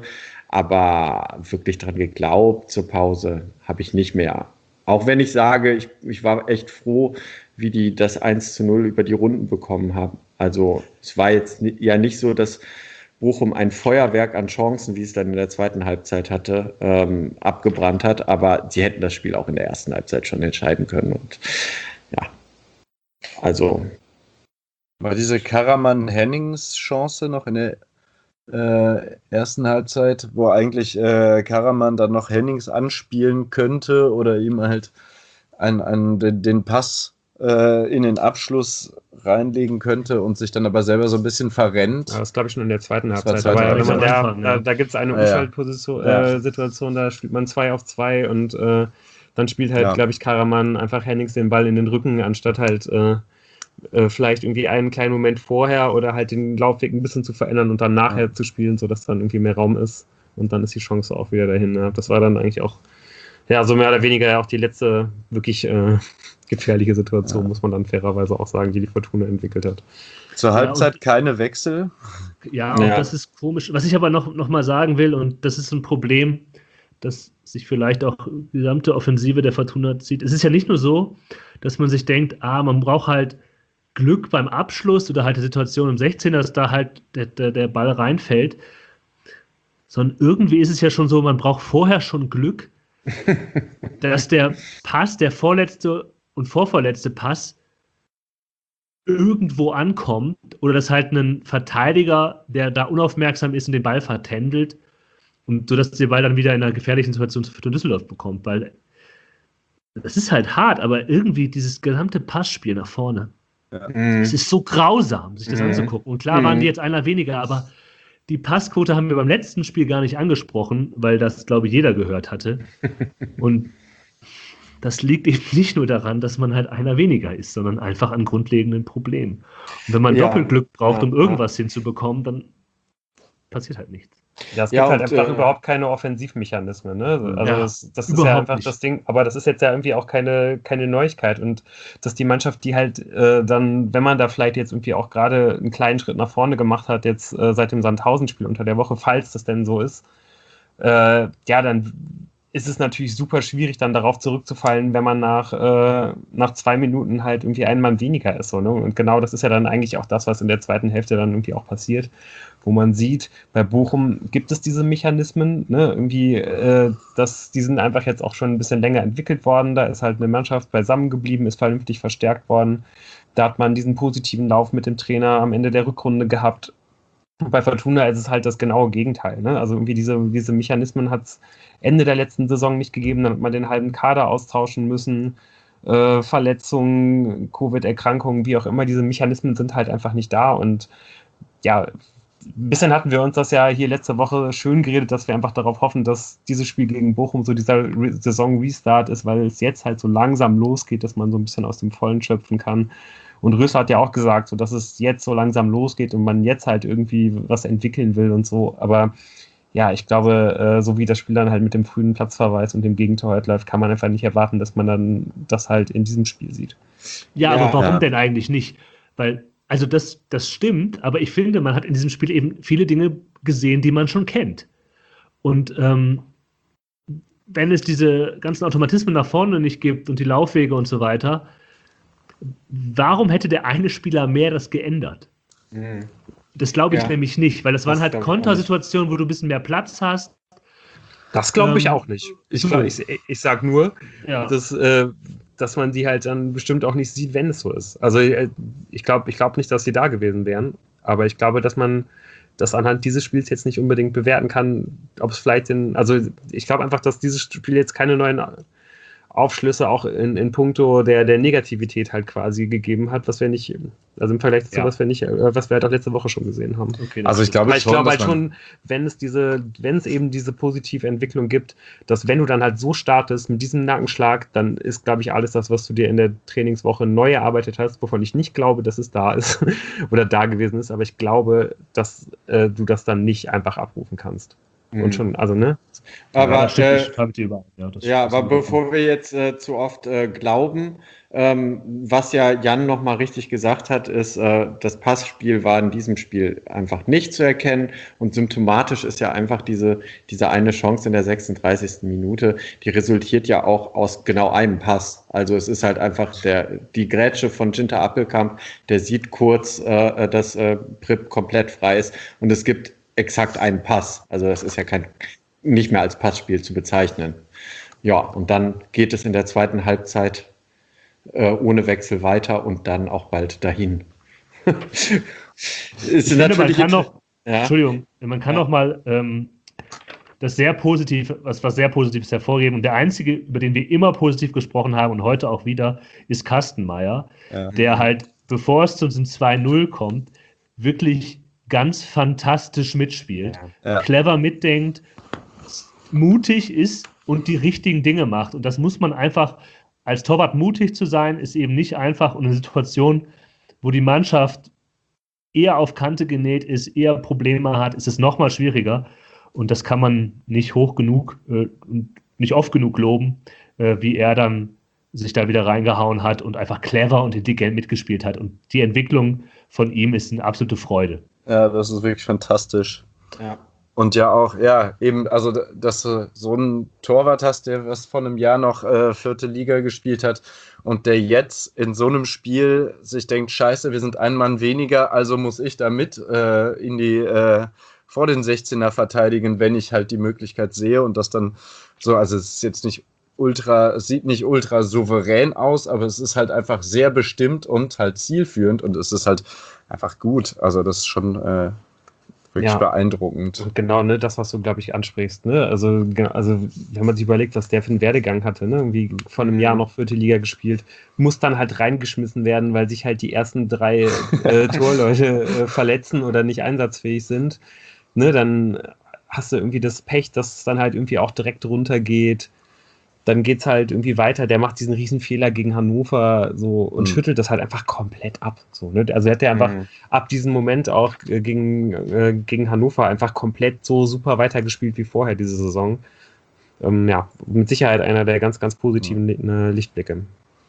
Aber wirklich dran geglaubt zur Pause habe ich nicht mehr. Auch wenn ich sage, ich, ich war echt froh, wie die das eins zu null über die Runden bekommen haben. Also es war jetzt ja nicht so, dass Bochum ein Feuerwerk an Chancen, wie es dann in der zweiten Halbzeit hatte, ähm, abgebrannt hat. Aber sie hätten das Spiel auch in der ersten Halbzeit schon entscheiden können. Und ja, also. War diese Karaman-Hennings-Chance noch in der äh, ersten Halbzeit, wo eigentlich äh, Karaman dann noch Hennings anspielen könnte oder ihm halt einen, einen, den, den Pass äh, in den Abschluss reinlegen könnte und sich dann aber selber so ein bisschen verrennt. Ja, das glaube ich schon in der zweiten Das Halbzeit. zweite Aber wenn man der, Anfang, ja. da, da gibt es eine Ja, ja. Umschaltposition, Ja. äh, Situation, da spielt man zwei auf zwei und äh, dann spielt halt, Ja. glaube ich, Karaman einfach Hennings den Ball in den Rücken, anstatt halt äh, äh, vielleicht irgendwie einen kleinen Moment vorher oder halt den Laufweg ein bisschen zu verändern und dann nachher Ja. zu spielen, sodass dann irgendwie mehr Raum ist und dann ist die Chance auch wieder dahin. Ja. Das war dann eigentlich auch, ja, so mehr oder weniger auch die letzte wirklich äh, gefährliche Situation, Ja. muss man dann fairerweise auch sagen, die die Fortuna entwickelt hat. Zur Halbzeit und- keine Wechsel. Ja, und Ja. das ist komisch. Was ich aber noch, noch mal sagen will, und das ist ein Problem, das sich vielleicht auch die gesamte Offensive der Fortuna zieht. Es ist ja nicht nur so, dass man sich denkt, ah, man braucht halt Glück beim Abschluss oder halt die Situation im sechzehner, dass da halt der, der, der Ball reinfällt, sondern irgendwie ist es ja schon so, man braucht vorher schon Glück, dass der Pass, der vorletzte und vorvorletzte Pass irgendwo ankommt oder dass halt ein Verteidiger, der da unaufmerksam ist und den Ball vertändelt und so, dass der Ball dann wieder in einer gefährlichen Situation für Düsseldorf bekommt, weil das ist halt hart, aber irgendwie dieses gesamte Passspiel nach vorne, Mhm. es ist so grausam, sich das Mhm. anzugucken. Und klar Mhm. waren die jetzt einer weniger, aber die Passquote haben wir beim letzten Spiel gar nicht angesprochen, weil das, glaube ich, jeder gehört hatte. Und das liegt eben nicht nur daran, dass man halt einer weniger ist, sondern einfach an grundlegenden Problemen. Und wenn man Ja. Doppelglück braucht, Ja, um irgendwas hinzubekommen, dann passiert halt nichts. Ja, es Ja, gibt halt und, einfach äh, überhaupt keine Offensivmechanismen. Ne? Also Ja, das, das ist ja überhaupt einfach nicht. das Ding, aber das ist jetzt ja irgendwie auch keine, keine Neuigkeit. Und dass die Mannschaft, die halt äh, dann, wenn man da vielleicht jetzt irgendwie auch gerade einen kleinen Schritt nach vorne gemacht hat, jetzt äh, seit dem Sandhausen-Spiel unter der Woche, falls das denn so ist, äh, ja, dann ist es natürlich super schwierig, dann darauf zurückzufallen, wenn man nach, äh, nach zwei Minuten halt irgendwie ein Mann weniger ist. So, ne? Und genau das ist ja dann eigentlich auch das, was in der zweiten Hälfte dann irgendwie auch passiert, wo man sieht, bei Bochum gibt es diese Mechanismen, ne? Irgendwie, äh, das, die sind einfach jetzt auch schon ein bisschen länger entwickelt worden, da ist halt eine Mannschaft beisammen geblieben, ist vernünftig verstärkt worden, da hat man diesen positiven Lauf mit dem Trainer am Ende der Rückrunde gehabt. Bei Fortuna ist es halt das genaue Gegenteil. Ne? Also irgendwie diese, diese Mechanismen hat es Ende der letzten Saison nicht gegeben, dann hat man den halben Kader austauschen müssen, äh, Verletzungen, Covid-Erkrankungen, wie auch immer, diese Mechanismen sind halt einfach nicht da und ja, ein bisschen hatten wir uns das ja hier letzte Woche schön geredet, dass wir einfach darauf hoffen, dass dieses Spiel gegen Bochum so dieser Re- Saison-Restart ist, weil es jetzt halt so langsam losgeht, dass man so ein bisschen aus dem Vollen schöpfen kann. Und Rösler hat ja auch gesagt, so, dass es jetzt so langsam losgeht und man jetzt halt irgendwie was entwickeln will und so. Aber ja, ich glaube, äh, so wie das Spiel dann halt mit dem frühen Platzverweis und dem Gegentor halt läuft, kann man einfach nicht erwarten, dass man dann das halt in diesem Spiel sieht. Ja, Ja, aber warum ja. denn eigentlich nicht? Weil, also das, das stimmt, aber ich finde, man hat in diesem Spiel eben viele Dinge gesehen, die man schon kennt. Und ähm, wenn es diese ganzen Automatismen nach vorne nicht gibt und die Laufwege und so weiter, warum hätte der eine Spieler mehr das geändert? Mhm. Das glaube ich Ja. nämlich nicht, weil das, waren Das halt glaube ich auch Kontersituationen, wo du ein bisschen mehr Platz hast. Das glaube ich Ähm, auch nicht. Ich, so. glaub, ich, ich sage nur, Ja. dass, äh, dass man die halt dann bestimmt auch nicht sieht, wenn es so ist. Also äh, ich glaube ich glaub nicht, dass sie da gewesen wären, aber ich glaube, dass man das anhand dieses Spiels jetzt nicht unbedingt bewerten kann, ob es vielleicht in, also ich glaube einfach, dass dieses Spiel jetzt keine neuen Aufschlüsse auch in, in puncto der, der Negativität halt quasi gegeben hat, was wir nicht, also im Vergleich dazu, ja. was wir nicht, was wir halt auch letzte Woche schon gesehen haben. Okay, also ich glaube, ich schon, glaube halt schon, wenn es diese, wenn es eben diese positive Entwicklung gibt, dass wenn du dann halt so startest mit diesem Nackenschlag, dann ist, glaube ich, alles das, was du dir in der Trainingswoche neu erarbeitet hast, wovon ich nicht glaube, dass es da ist oder da gewesen ist, aber ich glaube, dass äh, du das dann nicht einfach abrufen kannst. Und schon, also, ne? Aber, ja, äh, ja, ja aber bevor wir jetzt äh, zu oft äh, glauben, ähm, was ja Jan nochmal richtig gesagt hat, ist, äh, das Passspiel war in diesem Spiel einfach nicht zu erkennen und symptomatisch ist ja einfach diese, diese eine Chance in der sechsunddreißigsten Minute, die resultiert ja auch aus genau einem Pass. Also es ist halt einfach der, die Grätsche von Ginter Appelkamp, der sieht kurz, äh, dass äh, Prip komplett frei ist und es gibt exakt einen Pass. Also das ist ja kein, nicht mehr als Passspiel zu bezeichnen. Ja, und dann geht es in der zweiten Halbzeit äh, ohne Wechsel weiter und dann auch bald dahin. ich finde, man kann noch, ja? Entschuldigung, man kann ja. noch mal ähm, das sehr positiv, was, was sehr Positives hervorheben. Und der einzige, über den wir immer positiv gesprochen haben und heute auch wieder, ist Kastenmeier, ja. der halt, bevor es zu diesem zwei null kommt, wirklich ganz fantastisch mitspielt, ja. clever mitdenkt, mutig ist und die richtigen Dinge macht. Und das muss man einfach, als Torwart mutig zu sein, ist eben nicht einfach. Und eine Situation, wo die Mannschaft eher auf Kante genäht ist, eher Probleme hat, ist es nochmal schwieriger. Und das kann man nicht hoch genug, äh, nicht oft genug loben, äh, wie er dann sich da wieder reingehauen hat und einfach clever und intelligent mitgespielt hat. Und die Entwicklung von ihm ist eine absolute Freude. Ja, das ist wirklich fantastisch. Ja. Und ja auch, ja, eben, also, dass du so einen Torwart hast, der was vor einem Jahr noch äh, vierte Liga gespielt hat und der jetzt in so einem Spiel sich denkt, scheiße, wir sind ein Mann weniger, also muss ich da mit äh, in die, äh, vor den sechzehner verteidigen, wenn ich halt die Möglichkeit sehe und das dann so, also es ist jetzt nicht ultra, es sieht nicht ultra souverän aus, aber es ist halt einfach sehr bestimmt und halt zielführend und es ist halt einfach gut. Also das ist schon äh, wirklich ja. beeindruckend. Genau, ne, das, was du, glaube ich, ansprichst. Ne? Also, also, wenn man sich überlegt, was der für einen Werdegang hatte, ne? Irgendwie vor einem Jahr noch vierte Liga gespielt, muss dann halt reingeschmissen werden, weil sich halt die ersten drei äh, Torleute äh, verletzen oder nicht einsatzfähig sind. Ne? Dann hast du irgendwie das Pech, dass es dann halt irgendwie auch direkt runtergeht. Dann geht's halt irgendwie weiter, der macht diesen riesen Fehler gegen Hannover so und mhm. schüttelt das halt einfach komplett ab. So, ne? Also er hat ja einfach mhm. ab diesem Moment auch äh, gegen, äh, gegen Hannover einfach komplett so super weitergespielt wie vorher diese Saison. Ähm, ja, mit Sicherheit einer der ganz, ganz positiven mhm. Lichtblicke.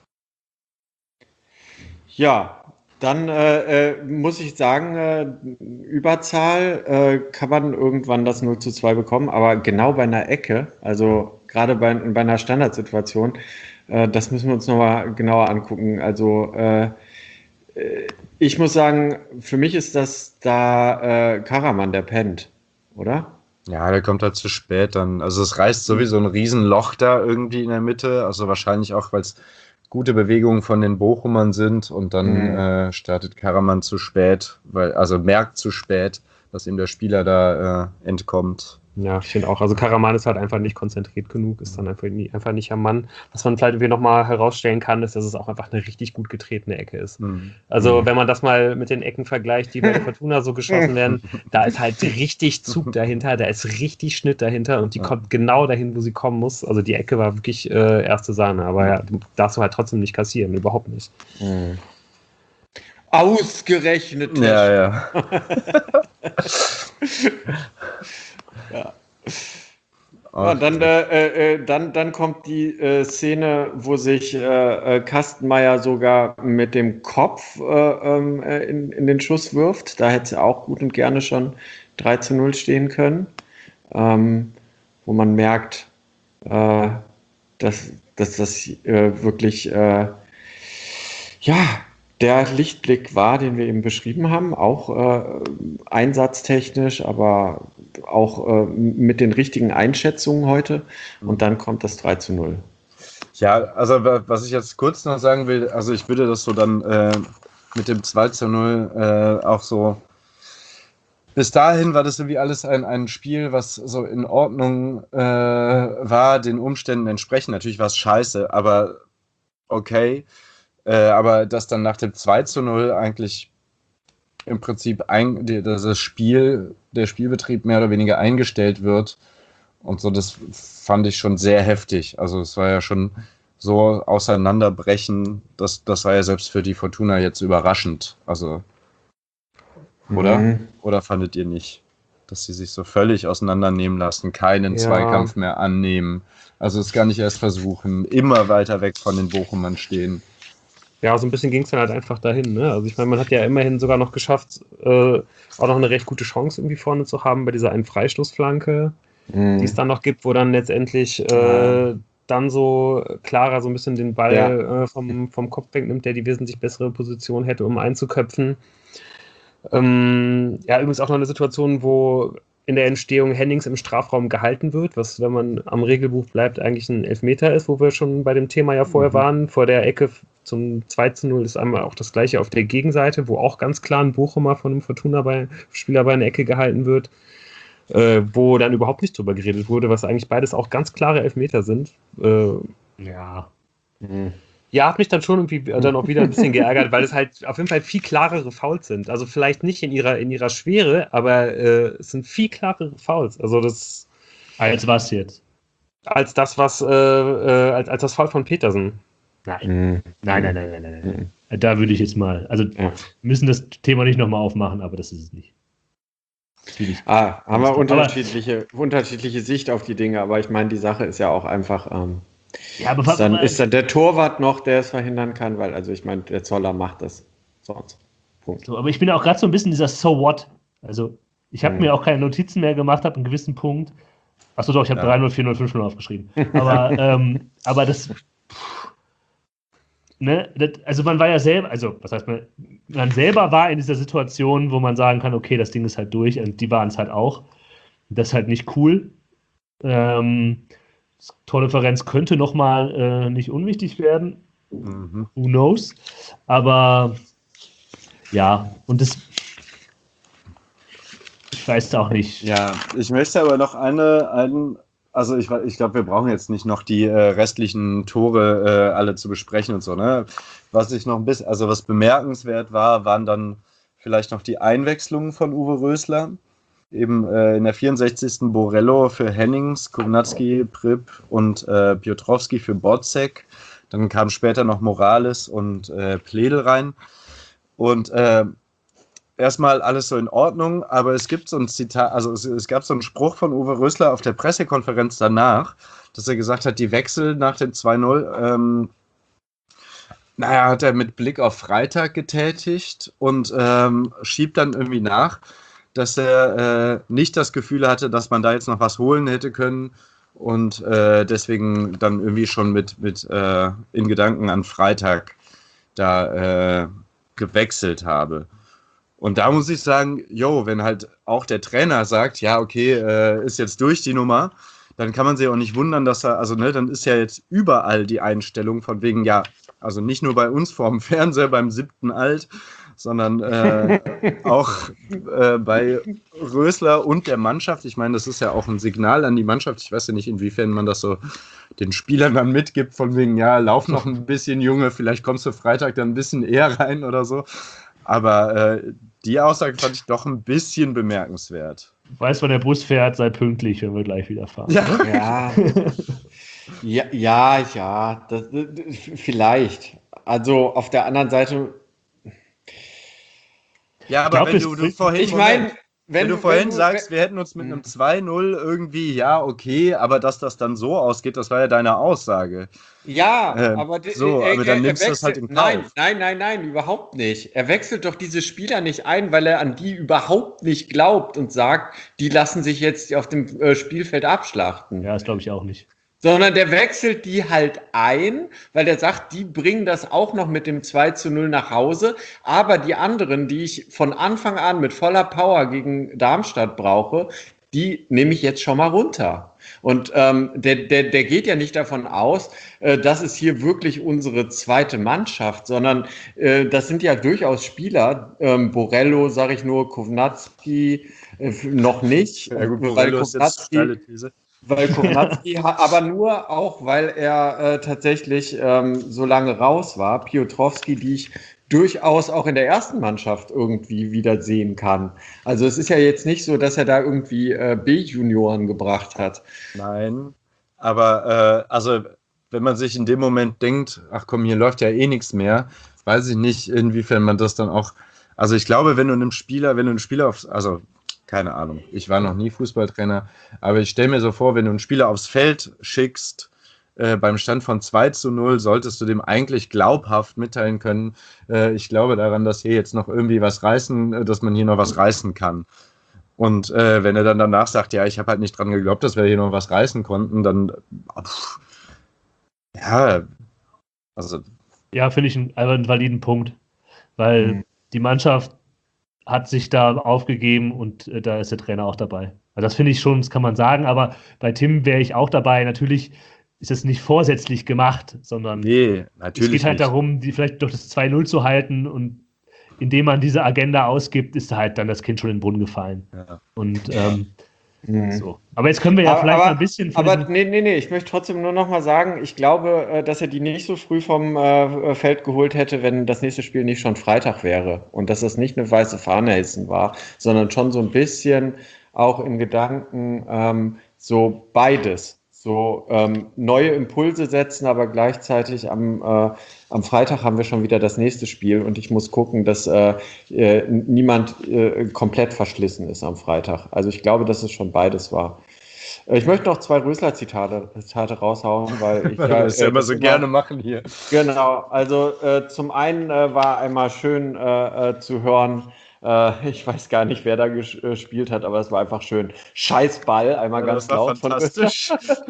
Ja, dann äh, äh, muss ich sagen, äh, Überzahl äh, kann man irgendwann das null zu zwei bekommen, aber genau bei einer Ecke, also gerade bei, bei einer Standardsituation, äh, das müssen wir uns nochmal genauer angucken. Also äh, ich muss sagen, für mich ist das da äh, Karaman, der pennt, oder? Ja, der kommt halt zu spät dann. Also es reißt sowieso ein Riesenloch da irgendwie in der Mitte, also wahrscheinlich auch, weil es gute Bewegungen von den Bochumern sind und dann mhm. äh, startet Karaman zu spät, weil also merkt zu spät, dass ihm der Spieler da äh, entkommt. Ja, ich finde auch, also Karaman ist halt einfach nicht konzentriert genug, ist dann einfach, nie, einfach nicht am Mann. Was man vielleicht irgendwie nochmal herausstellen kann, ist, dass es auch einfach eine richtig gut getretene Ecke ist. Mhm. Also mhm. wenn man das mal mit den Ecken vergleicht, die bei der Fortuna so geschossen werden, da ist halt richtig Zug dahinter, da ist richtig Schnitt dahinter und die ja. kommt genau dahin, wo sie kommen muss. Also die Ecke war wirklich äh, erste Sahne, aber ja, darfst du halt trotzdem nicht kassieren, überhaupt nicht. Mhm. Ausgerechnet. Ja, ja. Ja. Ja, dann, äh, äh, dann, dann kommt die äh, Szene, wo sich äh, Kastenmeier sogar mit dem Kopf äh, in, in den Schuss wirft. Da hätte es auch gut und gerne schon drei zu null stehen können. Ähm, wo man merkt, äh, dass, dass das äh, wirklich äh, ja, der Lichtblick war, den wir eben beschrieben haben, auch äh, einsatztechnisch, aber auch äh, mit den richtigen Einschätzungen heute. Und dann kommt das drei zu null. Ja, also was ich jetzt kurz noch sagen will, also ich würde das so dann äh, mit dem zwei zu null äh, auch so bis dahin war das irgendwie alles ein, ein Spiel, was so in Ordnung äh, war, den Umständen entsprechend. Natürlich war es scheiße, aber okay. Äh, aber dass dann nach dem zwei zu null eigentlich im Prinzip ein, die, das Spiel, der Spielbetrieb mehr oder weniger eingestellt wird und so, das fand ich schon sehr heftig. Also es war ja schon so auseinanderbrechen, das, das war ja selbst für die Fortuna jetzt überraschend. Also, oder? Mhm. Oder fandet ihr nicht, dass sie sich so völlig auseinandernehmen lassen, keinen ja. Zweikampf mehr annehmen, also es gar nicht erst versuchen, immer weiter weg von den Bochumern stehen? Ja, so ein bisschen ging es dann halt einfach dahin. Ne? Also ich meine, man hat ja immerhin sogar noch geschafft, äh, auch noch eine recht gute Chance irgendwie vorne zu haben bei dieser einen Freistoßflanke, mhm. die es dann noch gibt, wo dann letztendlich äh, ja. dann so Clara so ein bisschen den Ball ja. äh, vom, vom Kopf wegnimmt, der die wesentlich bessere Position hätte, um einzuköpfen. Ähm, ja, übrigens auch noch eine Situation, wo in der Entstehung Hennings im Strafraum gehalten wird, was, wenn man am Regelbuch bleibt, eigentlich ein Elfmeter ist, wo wir schon bei dem Thema ja vorher mhm. waren. Vor der Ecke zum zwei zu null ist einmal auch das gleiche auf der Gegenseite, wo auch ganz klar ein Bochumer von einem Fortuna-Spieler bei einer Ecke gehalten wird, äh, wo dann überhaupt nicht drüber geredet wurde, was eigentlich beides auch ganz klare Elfmeter sind. Äh, ja. Mhm. Ja, hat mich dann schon irgendwie dann auch wieder ein bisschen geärgert, weil es halt auf jeden Fall viel klarere Fouls sind. Also vielleicht nicht in ihrer, in ihrer Schwere, aber äh, es sind viel klarere Fouls. Also das. Als was jetzt? Als das, was, äh, äh, als, als das Foul von Petersen. Nein. Mhm. Nein, nein, nein, nein, nein, nein. Da würde ich jetzt mal, also ja. müssen das Thema nicht nochmal aufmachen, aber das ist es nicht. Ah, haben wir unterschiedliche, unterschiedliche Sicht auf die Dinge, aber ich meine, die Sache ist ja auch einfach. Ähm, Ja, aber ist, dann, ist dann der Torwart noch, der es verhindern kann, weil, also ich meine, der Zoller macht das sonst. Punkt. So, aber ich bin auch gerade so ein bisschen dieser So What. Also, ich habe mhm. mir auch keine Notizen mehr gemacht, ab einem gewissen Punkt. Achso, doch, ich habe ja. drei null, vier null, fünf null aufgeschrieben. Aber, ähm, aber das, pff, ne, das. Also, man war ja selber, also, was heißt man, man selber war in dieser Situation, wo man sagen kann, okay, das Ding ist halt durch und die waren es halt auch. Das ist halt nicht cool. Ähm, Tordifferenz könnte nochmal äh, nicht unwichtig werden. Mhm. Who knows? Aber ja, und das ich weiß auch nicht. Ja, ich möchte aber noch eine, einen, also ich, ich glaube, wir brauchen jetzt nicht noch die äh, restlichen Tore äh, alle zu besprechen und so, ne? Was ich noch ein bisschen, also was bemerkenswert war, waren dann vielleicht noch die Einwechslungen von Uwe Rösler. Eben äh, in der vierundsechzigsten Borello für Hennings, Kownacki, Pripp und äh, Piotrowski für Botzek. Dann kam später noch Morales und äh, Pledel rein. Und äh, erstmal alles so in Ordnung, aber es gibt so ein Zitat, also es, es gab so einen Spruch von Uwe Rösler auf der Pressekonferenz danach, dass er gesagt hat, die Wechsel nach dem zwei null, ähm, naja, hat er mit Blick auf Freitag getätigt und ähm, schiebt dann irgendwie nach, dass er äh, nicht das Gefühl hatte, dass man da jetzt noch was holen hätte können und äh, deswegen dann irgendwie schon mit, mit äh, in Gedanken an Freitag da äh, gewechselt habe. Und da muss ich sagen, jo, wenn halt auch der Trainer sagt, ja, okay, äh, ist jetzt durch die Nummer, dann kann man sich auch nicht wundern, dass er, also ne, dann ist ja jetzt überall die Einstellung von wegen, ja, also nicht nur bei uns vorm Fernseher beim siebten Alt, sondern äh, auch äh, bei Rösler und der Mannschaft. Ich meine, das ist ja auch ein Signal an die Mannschaft. Ich weiß ja nicht, inwiefern man das so den Spielern dann mitgibt, von wegen, ja, lauf noch ein bisschen, Junge, vielleicht kommst du Freitag dann ein bisschen eher rein oder so. Aber äh, die Aussage fand ich doch ein bisschen bemerkenswert. Weiß, wann der Bus fährt, sei pünktlich, wenn wir gleich wieder fahren. Ja, ne? ja. ja, ja, ja das, das, vielleicht. Also auf der anderen Seite. Ja, aber glaub, wenn du, du vorhin, ich mein, wenn, wenn du vorhin wenn du, sagst, wenn, wir hätten uns mit einem zwei null irgendwie, ja, okay, aber dass das dann so ausgeht, das war ja deine Aussage. Ja, ähm, aber, so, er, aber dann er, nimmst er du das halt im Kauf. Nein, nein, nein, nein, überhaupt nicht. Er wechselt doch diese Spieler nicht ein, weil er an die überhaupt nicht glaubt und sagt, die lassen sich jetzt auf dem äh, Spielfeld abschlachten. Ja, das glaube ich auch nicht. Sondern der wechselt die halt ein, weil der sagt, die bringen das auch noch mit dem zwei zu null nach Hause. Aber die anderen, die ich von Anfang an mit voller Power gegen Darmstadt brauche, die nehme ich jetzt schon mal runter. Und ähm, der, der, der geht ja nicht davon aus, äh, das ist hier wirklich unsere zweite Mannschaft, sondern äh, das sind ja durchaus Spieler, ähm, Borello, sage ich nur, Kovnatski äh, noch nicht, Ja, gut, weil Borello ist jetzt steile These. Weil Kovnatski, aber nur auch, weil er äh, tatsächlich ähm, so lange raus war. Piotrowski, die ich durchaus auch in der ersten Mannschaft irgendwie wieder sehen kann. Also es ist ja jetzt nicht so, dass er da irgendwie äh, B-Junioren gebracht hat. Nein, aber äh, also wenn man sich in dem Moment denkt, ach komm, hier läuft ja eh nichts mehr, weiß ich nicht, inwiefern man das dann auch, also ich glaube, wenn du einem Spieler, wenn du einen Spieler aufs, also keine Ahnung, ich war noch nie Fußballtrainer, aber ich stelle mir so vor, wenn du einen Spieler aufs Feld schickst, äh, beim Stand von zwei zu null, solltest du dem eigentlich glaubhaft mitteilen können, äh, ich glaube daran, dass hier jetzt noch irgendwie was reißen, äh, dass man hier noch was reißen kann. Und äh, wenn er dann danach sagt, ja, ich habe halt nicht dran geglaubt, dass wir hier noch was reißen konnten, dann pff, ja, also ja, finde ich einen, einen validen Punkt, weil mhm. die Mannschaft hat sich da aufgegeben und äh, da ist der Trainer auch dabei. Also das finde ich schon, das kann man sagen, aber bei Tim wäre ich auch dabei. Natürlich ist es nicht vorsätzlich gemacht, sondern nee, natürlich es geht halt nicht. darum, die vielleicht doch das zwei null zu halten und indem man diese Agenda ausgibt, ist halt dann das Kind schon in den Brunnen gefallen. Ja. Und ähm, mhm. so. Aber jetzt können wir ja aber, vielleicht aber, mal ein bisschen... Aber nee, nee, nee, ich möchte trotzdem nur noch mal sagen, ich glaube, dass er die nicht so früh vom äh, Feld geholt hätte, wenn das nächste Spiel nicht schon Freitag wäre. Und dass das nicht eine weiße Fahne hissen war, sondern schon so ein bisschen auch in Gedanken ähm, so beides. So ähm, neue Impulse setzen, aber gleichzeitig am, äh, am Freitag haben wir schon wieder das nächste Spiel und ich muss gucken, dass äh, äh, niemand äh, komplett verschlissen ist am Freitag. Also ich glaube, dass es schon beides war. Ich möchte noch zwei Rösler-Zitate Zitate raushauen, weil ich ja, das ja immer so immer, gerne machen hier. Genau, also äh, zum einen äh, war einmal schön äh, äh, zu hören, äh, ich weiß gar nicht, wer da gespielt hat, aber es war einfach schön. Scheißball, einmal ja, ganz das war laut. Fantastisch.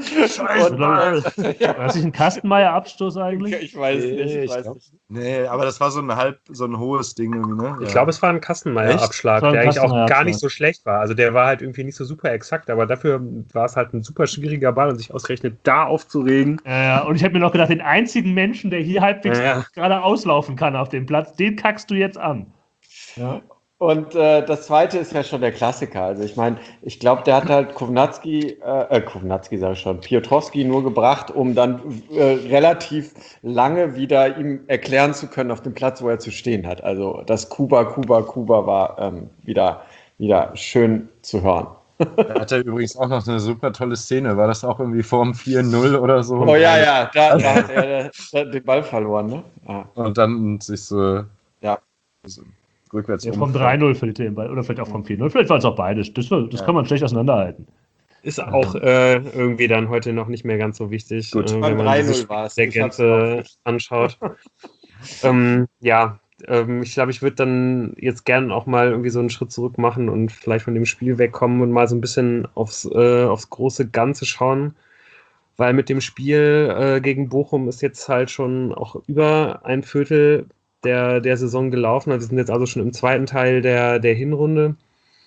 Scheißball. Ja. War das nicht ein Kastenmeier-Abstoß eigentlich? Ich weiß nee, nicht, ich ich weiß glaub, nicht. Nee, aber das war so ein halb, so ein hohes Ding irgendwie, ne? Ich ja. glaube, es war ein Kastenmeier-Abschlag, der eigentlich auch gar nicht so schlecht war. Also der war halt irgendwie nicht so super exakt, aber dafür war es halt ein super schwieriger Ball und sich ausgerechnet da aufzuregen. Ja, und ich habe mir noch gedacht, den einzigen Menschen, der hier halbwegs ja. gerade auslaufen kann auf dem Platz, den kackst du jetzt an. Ja. Und äh, das zweite ist ja schon der Klassiker. Also ich meine, ich glaube, der hat halt Kovnatski, äh, Kovnatski sage ich schon, Piotrowski nur gebracht, um dann äh, relativ lange wieder ihm erklären zu können auf dem Platz, wo er zu stehen hat. Also das Kuba, Kuba, Kuba war ähm, wieder, wieder schön zu hören. Da hat er übrigens auch noch eine super tolle Szene. War das auch irgendwie vorm vier null oder so? Oh ja, ja, da, da hat er da, den Ball verloren, ne? Ja. Und dann sich so... Ja. So rückwärts ja, vom drei null fällt den Ball. Oder vielleicht auch vom vier null. Vielleicht war es auch beides. Das, das ja. kann man schlecht auseinanderhalten. Ist auch äh, irgendwie dann heute noch nicht mehr ganz so wichtig, Gut, äh, wenn man sich der Gänze anschaut. ähm, ja, ähm, ich glaube, ich würde dann jetzt gerne auch mal irgendwie so einen Schritt zurück machen und vielleicht von dem Spiel wegkommen und mal so ein bisschen aufs, äh, aufs große Ganze schauen. Weil mit dem Spiel äh, gegen Bochum ist jetzt halt schon auch über ein Viertel der, der Saison gelaufen. Also wir sind jetzt also schon im zweiten Teil der, der Hinrunde.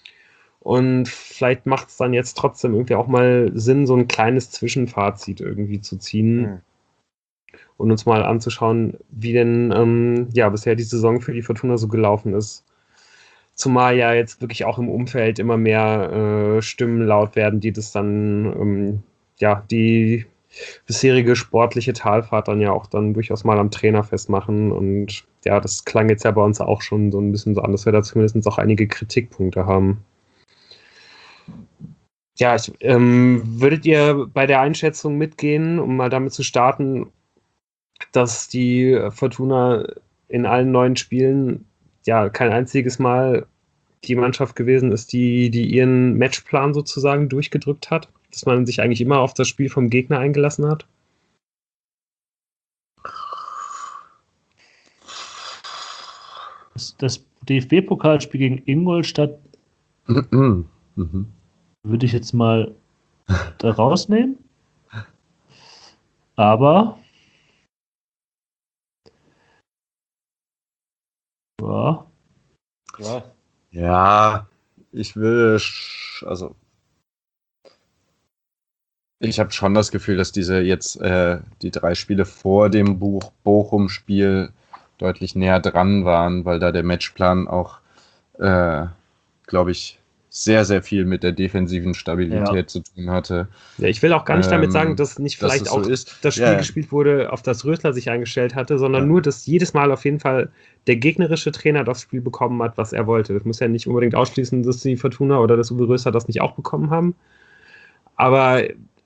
Und vielleicht macht es dann jetzt trotzdem irgendwie auch mal Sinn, so ein kleines Zwischenfazit irgendwie zu ziehen mhm. und uns mal anzuschauen, wie denn ähm, ja bisher die Saison für die Fortuna so gelaufen ist. Zumal ja jetzt wirklich auch im Umfeld immer mehr äh, Stimmen laut werden, die das dann, ähm, ja, die bisherige sportliche Talfahrt dann ja auch dann durchaus mal am Trainer festmachen. Und ja, das klang jetzt ja bei uns auch schon so ein bisschen so an, dass wir da zumindest auch einige Kritikpunkte haben. Ja, ich, ähm, würdet ihr bei der Einschätzung mitgehen, um mal damit zu starten, dass die Fortuna in allen neun Spielen ja kein einziges Mal die Mannschaft gewesen ist, die, die ihren Matchplan sozusagen durchgedrückt hat? Dass man sich eigentlich immer auf das Spiel vom Gegner eingelassen hat? Das, das D F B-Pokalspiel gegen Ingolstadt mhm. würde ich jetzt mal da rausnehmen. Aber ja. Ja. Ja, ich will also Ich habe schon das Gefühl, dass diese jetzt äh, die drei Spiele vor dem Buch Bochum-Spiel deutlich näher dran waren, weil da der Matchplan auch, äh, glaube ich, sehr, sehr viel mit der defensiven Stabilität ja. zu tun hatte. Ja, ich will auch gar nicht ähm, damit sagen, dass nicht vielleicht dass auch so das Spiel ja. gespielt wurde, auf das Rösler sich eingestellt hatte, sondern ja. nur, dass jedes Mal auf jeden Fall der gegnerische Trainer das Spiel bekommen hat, was er wollte. Das muss ja nicht unbedingt ausschließen, dass die Fortuna oder das Uwe Rösler das nicht auch bekommen haben. Aber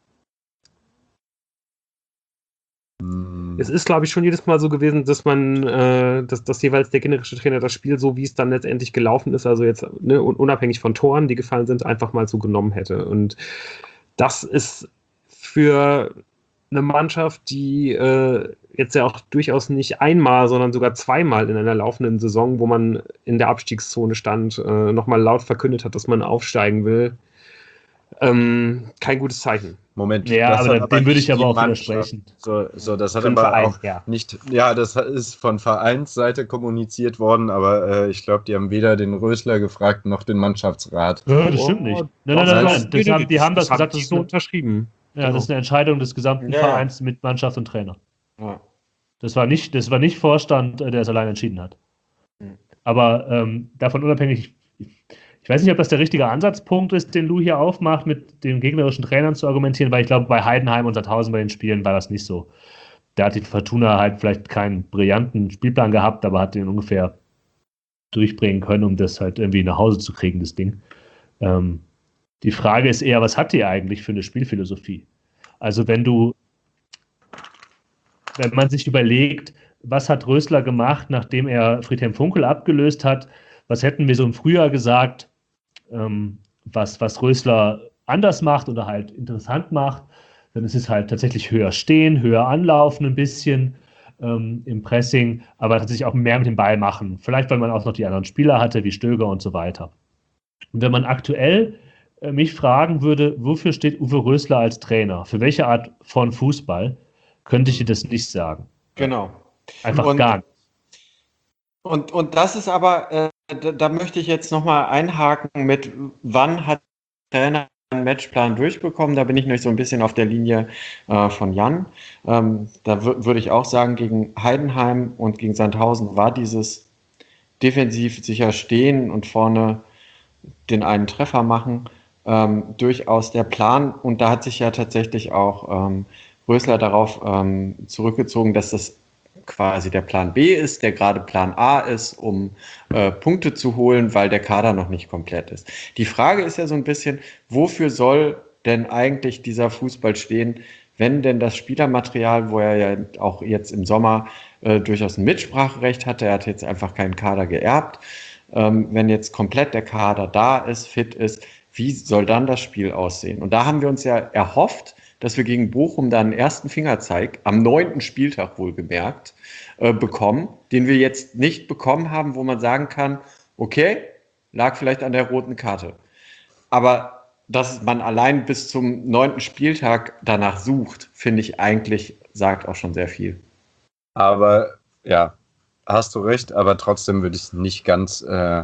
es ist, glaube ich, schon jedes Mal so gewesen, dass man, äh, dass, dass jeweils der gegnerische Trainer das Spiel, so wie es dann letztendlich gelaufen ist, also jetzt ne, unabhängig von Toren, die gefallen sind, einfach mal so genommen hätte. Und das ist für eine Mannschaft, die äh, jetzt ja auch durchaus nicht einmal, sondern sogar zweimal in einer laufenden Saison, wo man in der Abstiegszone stand, äh, nochmal laut verkündet hat, dass man aufsteigen will, ähm, kein gutes Zeichen. Moment, ja, aber aber dem würde ich aber auch widersprechen. So, so, das hat aber Verein, auch ja. nicht, ja, das ist von Vereinsseite kommuniziert worden, aber äh, ich glaube, die haben weder den Rösler gefragt, noch den Mannschaftsrat. Ja, das stimmt nicht. Nein, nein, nein, nein. Das haben, die haben das, das gesagt, das ist so unterschrieben. Ja, genau. Das ist eine Entscheidung des gesamten ja. Vereins mit Mannschaft und Trainer. Ja. Das war nicht, das war nicht Vorstand, der es allein entschieden hat. Mhm. Aber ähm, davon unabhängig, ich weiß nicht, ob das der richtige Ansatzpunkt ist, den Lou hier aufmacht, mit den gegnerischen Trainern zu argumentieren, weil ich glaube, bei Heidenheim und Sandhausen bei den Spielen war das nicht so. Da hat die Fortuna halt vielleicht keinen brillanten Spielplan gehabt, aber hat den ungefähr durchbringen können, um das halt irgendwie nach Hause zu kriegen, das Ding. Ähm, die Frage ist eher, was hat die eigentlich für eine Spielphilosophie? Also wenn du, wenn man sich überlegt, was hat Rösler gemacht, nachdem er Friedhelm Funkel abgelöst hat, was hätten wir so im Frühjahr gesagt, ähm, was, was Rösler anders macht oder halt interessant macht, dann ist es halt tatsächlich höher stehen, höher anlaufen ein bisschen ähm, im Pressing, aber tatsächlich auch mehr mit dem Ball machen. Vielleicht, weil man auch noch die anderen Spieler hatte, wie Stöger und so weiter. Und wenn man aktuell äh, mich fragen würde, wofür steht Uwe Rösler als Trainer? Für welche Art von Fußball? Könnte ich dir das nicht sagen. Genau. Einfach und, gar nicht. Und, und das ist aber, äh, da, da möchte ich jetzt nochmal einhaken mit, wann hat der Trainer einen Matchplan durchbekommen? Da bin ich noch so ein bisschen auf der Linie äh, von Jan. Ähm, da w- würde ich auch sagen, gegen Heidenheim und gegen Sandhausen war dieses defensiv sicher stehen und vorne den einen Treffer machen ähm, durchaus der Plan. Und da hat sich ja tatsächlich auch ähm, Rösler darauf ähm, zurückgezogen, dass das quasi der Plan B ist, der gerade Plan A ist, um äh, Punkte zu holen, weil der Kader noch nicht komplett ist. Die Frage ist ja so ein bisschen, wofür soll denn eigentlich dieser Fußball stehen, wenn denn das Spielermaterial, wo er ja auch jetzt im Sommer äh, durchaus ein Mitspracherecht hatte, er hat jetzt einfach keinen Kader geerbt, ähm, wenn jetzt komplett der Kader da ist, fit ist, wie soll dann das Spiel aussehen? Und da haben wir uns ja erhofft, dass wir gegen Bochum da einen ersten Fingerzeig, am neunten Spieltag wohlgemerkt, äh, bekommen, den wir jetzt nicht bekommen haben, wo man sagen kann, okay, lag vielleicht an der roten Karte. Aber dass man allein bis zum neunten Spieltag danach sucht, finde ich eigentlich, sagt auch schon sehr viel. Aber, ja, hast du recht, aber trotzdem würde ich es nicht ganz äh,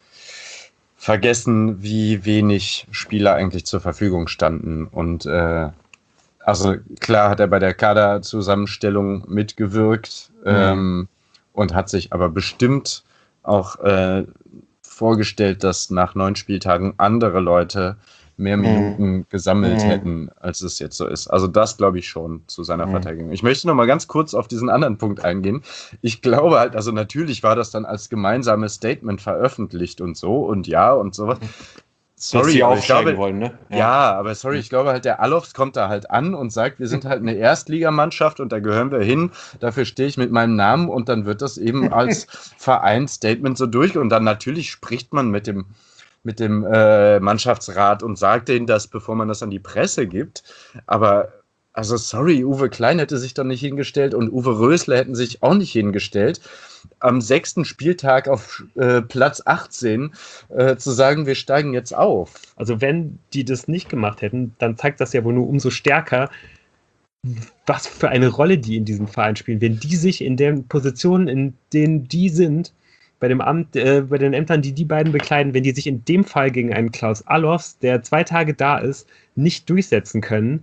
vergessen, wie wenig Spieler eigentlich zur Verfügung standen und äh, also klar hat er bei der Kaderzusammenstellung mitgewirkt mhm. ähm, und hat sich aber bestimmt auch äh, vorgestellt, dass nach neun Spieltagen andere Leute mehr Minuten mhm. gesammelt mhm. hätten, als es jetzt so ist. Also das glaube ich schon zu seiner mhm. Verteidigung. Ich möchte noch mal ganz kurz auf diesen anderen Punkt eingehen. Ich glaube halt, also natürlich war das dann als gemeinsames Statement veröffentlicht und so und ja und sowas. Sorry, die aber ich glaube, wollen, ne? Ja. ja, aber sorry, ich glaube halt, der Alofs kommt da halt an und sagt, wir sind halt eine Erstligamannschaft und da gehören wir hin, dafür stehe ich mit meinem Namen und dann wird das eben als Vereinsstatement so durch und dann natürlich spricht man mit dem, mit dem äh, Mannschaftsrat und sagt denen das, bevor man das an die Presse gibt, aber also sorry, Uwe Klein hätte sich doch nicht hingestellt und Uwe Rösler hätten sich auch nicht hingestellt, am sechsten Spieltag auf äh, Platz achtzehn äh, zu sagen, wir steigen jetzt auf. Also wenn die das nicht gemacht hätten, dann zeigt das ja wohl nur umso stärker, was für eine Rolle die in diesem Verein spielen. Wenn die sich in den Positionen, in denen die sind, bei dem Amt, äh, bei den Ämtern, die die beiden bekleiden, wenn die sich in dem Fall gegen einen Klaus Allofs, der zwei Tage da ist, nicht durchsetzen können,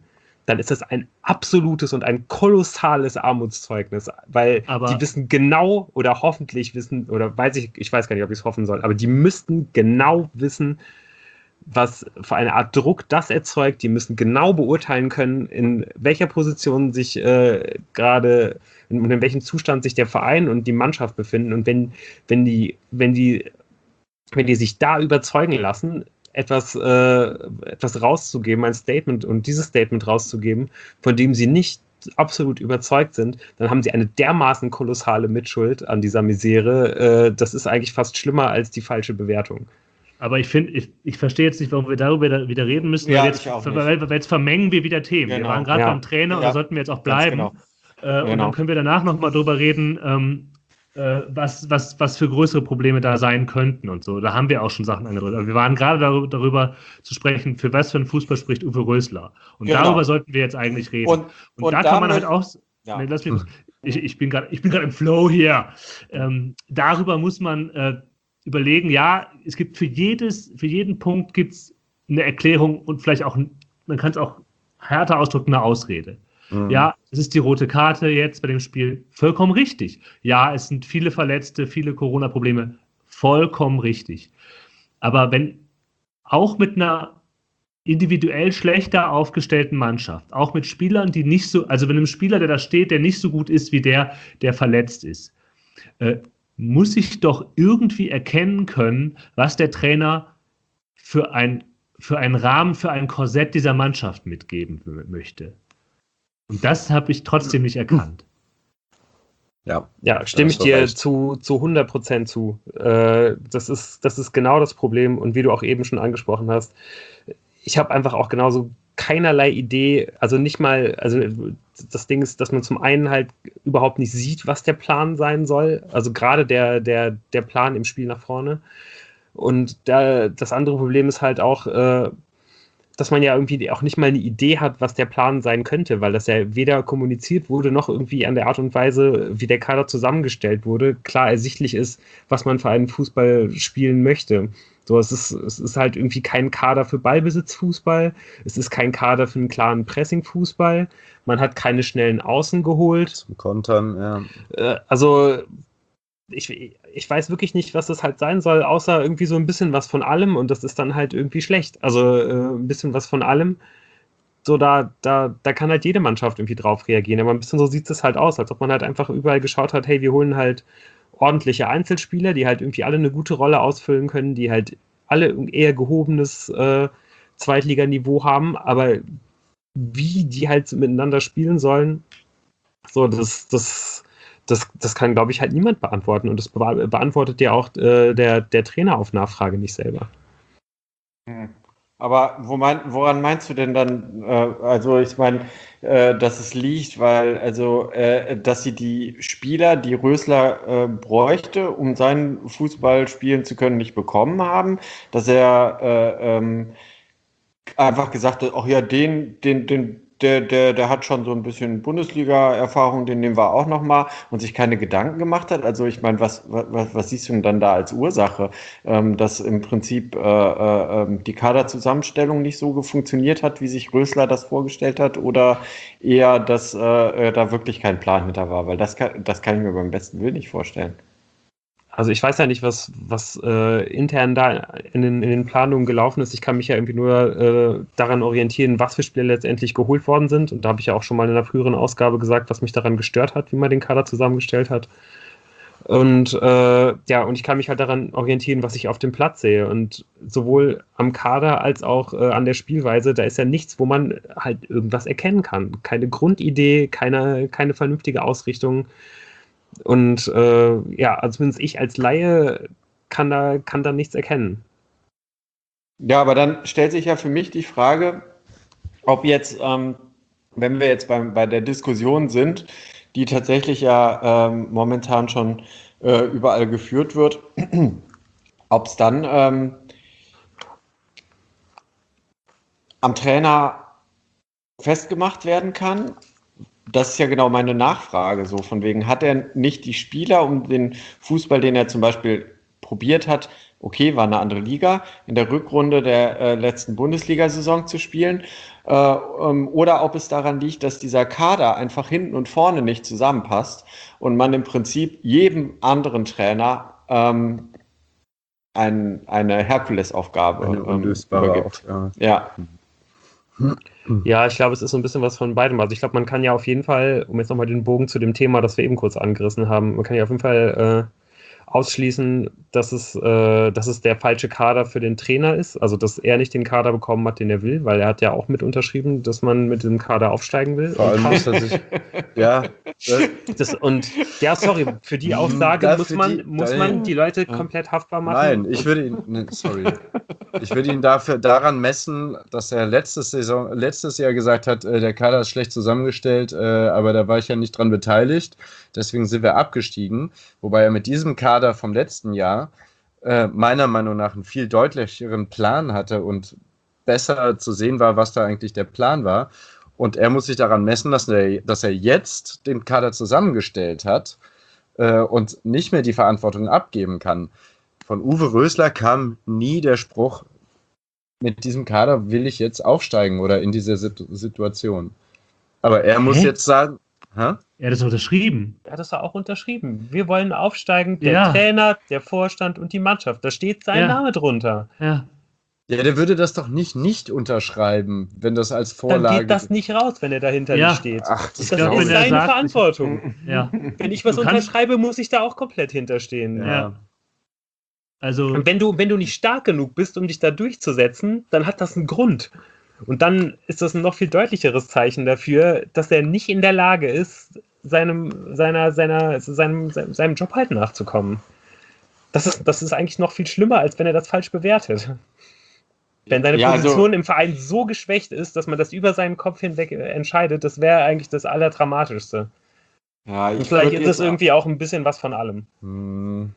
dann ist das ein absolutes und ein kolossales Armutszeugnis, weil aber die wissen genau oder hoffentlich wissen, oder weiß ich, ich weiß gar nicht, ob ich es hoffen soll, aber die müssten genau wissen, was für eine Art Druck das erzeugt. Die müssen genau beurteilen können, in welcher Position sich äh, gerade und in welchem Zustand sich der Verein und die Mannschaft befinden. Und wenn, wenn die, wenn die, wenn die sich da überzeugen lassen, etwas, äh, etwas rauszugeben, ein Statement und dieses Statement rauszugeben, von dem sie nicht absolut überzeugt sind, dann haben sie eine dermaßen kolossale Mitschuld an dieser Misere. Äh, das ist eigentlich fast schlimmer als die falsche Bewertung. Aber ich finde, ich, ich verstehe jetzt nicht, warum wir darüber wieder reden müssen, ja, weil, jetzt, weil, weil jetzt vermengen wir wieder Themen. Genau. Wir waren gerade ja. beim Trainer und ja. da sollten wir jetzt auch bleiben. Genau. Äh, genau. Und dann können wir danach nochmal drüber reden, ähm, äh, was, was, was für größere Probleme da sein könnten und so. Da haben wir auch schon Sachen angedeutet. Aber wir waren gerade darüber, darüber zu sprechen, für was für einen Fußball spricht Uwe Rösler. Und genau. darüber sollten wir jetzt eigentlich reden. Und, und, und da kann man halt auch... Ja. Nee, lass mich, ich, ich bin gerade im Flow hier. Ähm, darüber muss man... Äh, überlegen, ja, es gibt für jedes, für jeden Punkt gibt es eine Erklärung und vielleicht auch, man kann es auch härter ausdrücken, eine Ausrede. Mhm. Ja, es ist die rote Karte jetzt bei dem Spiel, vollkommen richtig. Ja, es sind viele Verletzte, viele Corona-Probleme, vollkommen richtig. Aber wenn auch mit einer individuell schlechter aufgestellten Mannschaft, auch mit Spielern, die nicht so, also wenn ein Spieler, der da steht, der nicht so gut ist wie der, der verletzt ist, äh, muss ich doch irgendwie erkennen können, was der Trainer für, ein, für einen Rahmen, für ein Korsett dieser Mannschaft mitgeben möchte. Und das habe ich trotzdem nicht erkannt. Ja, ja, stimme ich dir zu, zu hundert Prozent zu. Äh, das ist, das ist genau das Problem. Und wie du auch eben schon angesprochen hast, ich habe einfach auch genauso keinerlei Idee, also nicht mal, also das Ding ist, dass man zum einen halt überhaupt nicht sieht, was der Plan sein soll, also gerade der, der, der Plan im Spiel nach vorne. Und da, das andere Problem ist halt auch, äh, dass man ja irgendwie auch nicht mal eine Idee hat, was der Plan sein könnte, weil das ja weder kommuniziert wurde, noch irgendwie an der Art und Weise, wie der Kader zusammengestellt wurde, klar ersichtlich ist, was man für einen Fußball spielen möchte. So, es ist, es ist halt irgendwie kein Kader für Ballbesitzfußball, es ist kein Kader für einen klaren Pressingfußball, man hat keine schnellen Außen geholt. Zum Kontern, ja. Äh, also ich, ich weiß wirklich nicht, was das halt sein soll, außer irgendwie so ein bisschen was von allem und das ist dann halt irgendwie schlecht. Also äh, ein bisschen was von allem, so da, da, da kann halt jede Mannschaft irgendwie drauf reagieren, aber ein bisschen so sieht es halt aus, als ob man halt einfach überall geschaut hat, hey, wir holen halt ordentliche Einzelspieler, die halt irgendwie alle eine gute Rolle ausfüllen können, die halt alle eher gehobenes äh, Zweitliganiveau haben, aber wie die halt miteinander spielen sollen, so, das, das, das, das kann, glaube ich, halt niemand beantworten und das be- beantwortet ja auch äh, der, der Trainer auf Nachfrage nicht selber. Hm. Aber wo mein, woran meinst du denn dann, äh, also ich meine, äh, dass es liegt, weil, also, äh, dass sie die Spieler, die Rösler äh, bräuchte, um seinen Fußball spielen zu können, nicht bekommen haben, dass er äh, ähm, einfach gesagt hat, ach ja, den, den, den, der, der, der hat schon so ein bisschen Bundesliga-Erfahrung, den nehmen wir auch nochmal und sich keine Gedanken gemacht hat. Also ich meine, was, was, was siehst du denn dann da als Ursache, ähm, dass im Prinzip äh, äh, die Kaderzusammenstellung nicht so funktioniert hat, wie sich Rösler das vorgestellt hat, oder eher, dass äh, da wirklich kein Plan hinter war? Weil das kann, das kann ich mir beim besten Willen nicht vorstellen. Also ich weiß ja nicht, was, was äh, intern da in den, in den Planungen gelaufen ist. Ich kann mich ja irgendwie nur äh, daran orientieren, was für Spieler letztendlich geholt worden sind. Und da habe ich ja auch schon mal in einer früheren Ausgabe gesagt, was mich daran gestört hat, wie man den Kader zusammengestellt hat. Und äh, ja, und ich kann mich halt daran orientieren, was ich auf dem Platz sehe. Und sowohl am Kader als auch äh, an der Spielweise, da ist ja nichts, wo man halt irgendwas erkennen kann. Keine Grundidee, keine, keine vernünftige Ausrichtung. Und äh, ja, also zumindest ich als Laie kann da, kann da nichts erkennen. Ja, aber dann stellt sich ja für mich die Frage, ob jetzt, ähm, wenn wir jetzt beim, bei der Diskussion sind, die tatsächlich ja ähm, momentan schon äh, überall geführt wird, ob es dann ähm, am Trainer festgemacht werden kann. Das ist ja genau meine Nachfrage, so von wegen, hat er nicht die Spieler, um den Fußball, den er zum Beispiel probiert hat, okay, war eine andere Liga, in der Rückrunde der äh, letzten Bundesliga-Saison zu spielen, äh, ähm, oder ob es daran liegt, dass dieser Kader einfach hinten und vorne nicht zusammenpasst und man im Prinzip jedem anderen Trainer ähm, ein, eine Herkulesaufgabe eine unlösbare ähm, Aufgabe. Ja. Ja, ich glaube, es ist so ein bisschen was von beidem. Also ich glaube, man kann ja auf jeden Fall, um jetzt nochmal den Bogen zu dem Thema, das wir eben kurz angerissen haben, man kann ja auf jeden Fall äh, ausschließen, dass es, äh, dass es der falsche Kader für den Trainer ist. Also dass er nicht den Kader bekommen hat, den er will, weil er hat ja auch mit unterschrieben, dass man mit dem Kader aufsteigen will. Vor allem muss er sich, ja. Das, und ja, sorry, für die Aussage Ja, muss man, die, muss man die Leute komplett haftbar machen. Nein, ich würde ihn, ne, sorry, ich würde ihn dafür daran messen, dass er letztes Saison, letztes Jahr gesagt hat, äh, der Kader ist schlecht zusammengestellt, äh, aber da war ich ja nicht dran beteiligt, deswegen sind wir abgestiegen, wobei er mit diesem Kader vom letzten Jahr äh, meiner Meinung nach einen viel deutlicheren Plan hatte und besser zu sehen war, was da eigentlich der Plan war. Und er muss sich daran messen, dass er, dass er jetzt den Kader zusammengestellt hat äh, und nicht mehr die Verantwortung abgeben kann. Von Uwe Rösler kam nie der Spruch, mit diesem Kader will ich jetzt aufsteigen oder in dieser Sit- Situation. Aber er muss Hä? jetzt sagen, hä? Er hat das unterschrieben. Er hat das auch unterschrieben. Wir wollen aufsteigen, der Ja. Trainer, der Vorstand und die Mannschaft. Da steht sein Ja. Name drunter. Ja. Ja, der würde das doch nicht nicht unterschreiben, wenn das als Vorlage... Dann geht das nicht raus, wenn er dahinter Ja. nicht steht. Ach, das, Das glaub, ist wenn er seine sagt, Verantwortung. Ja. Wenn ich was Du kannst- unterschreibe, muss ich da auch komplett hinterstehen. Ja. Ja. Also, Und wenn du, wenn du nicht stark genug bist, um dich da durchzusetzen, dann hat das einen Grund. Und dann ist das ein noch viel deutlicheres Zeichen dafür, dass er nicht in der Lage ist, seinem, seiner, seiner, seinem, seinem Job halt nachzukommen. Das ist, das ist eigentlich noch viel schlimmer, als wenn er das falsch bewertet. Wenn seine Ja, also- Position im Verein so geschwächt ist, dass man das über seinen Kopf hinweg entscheidet, das wäre eigentlich das Allerdramatischste. Ja, Und ich vielleicht würd ist es jetzt- irgendwie auch ein bisschen was von allem. Hm,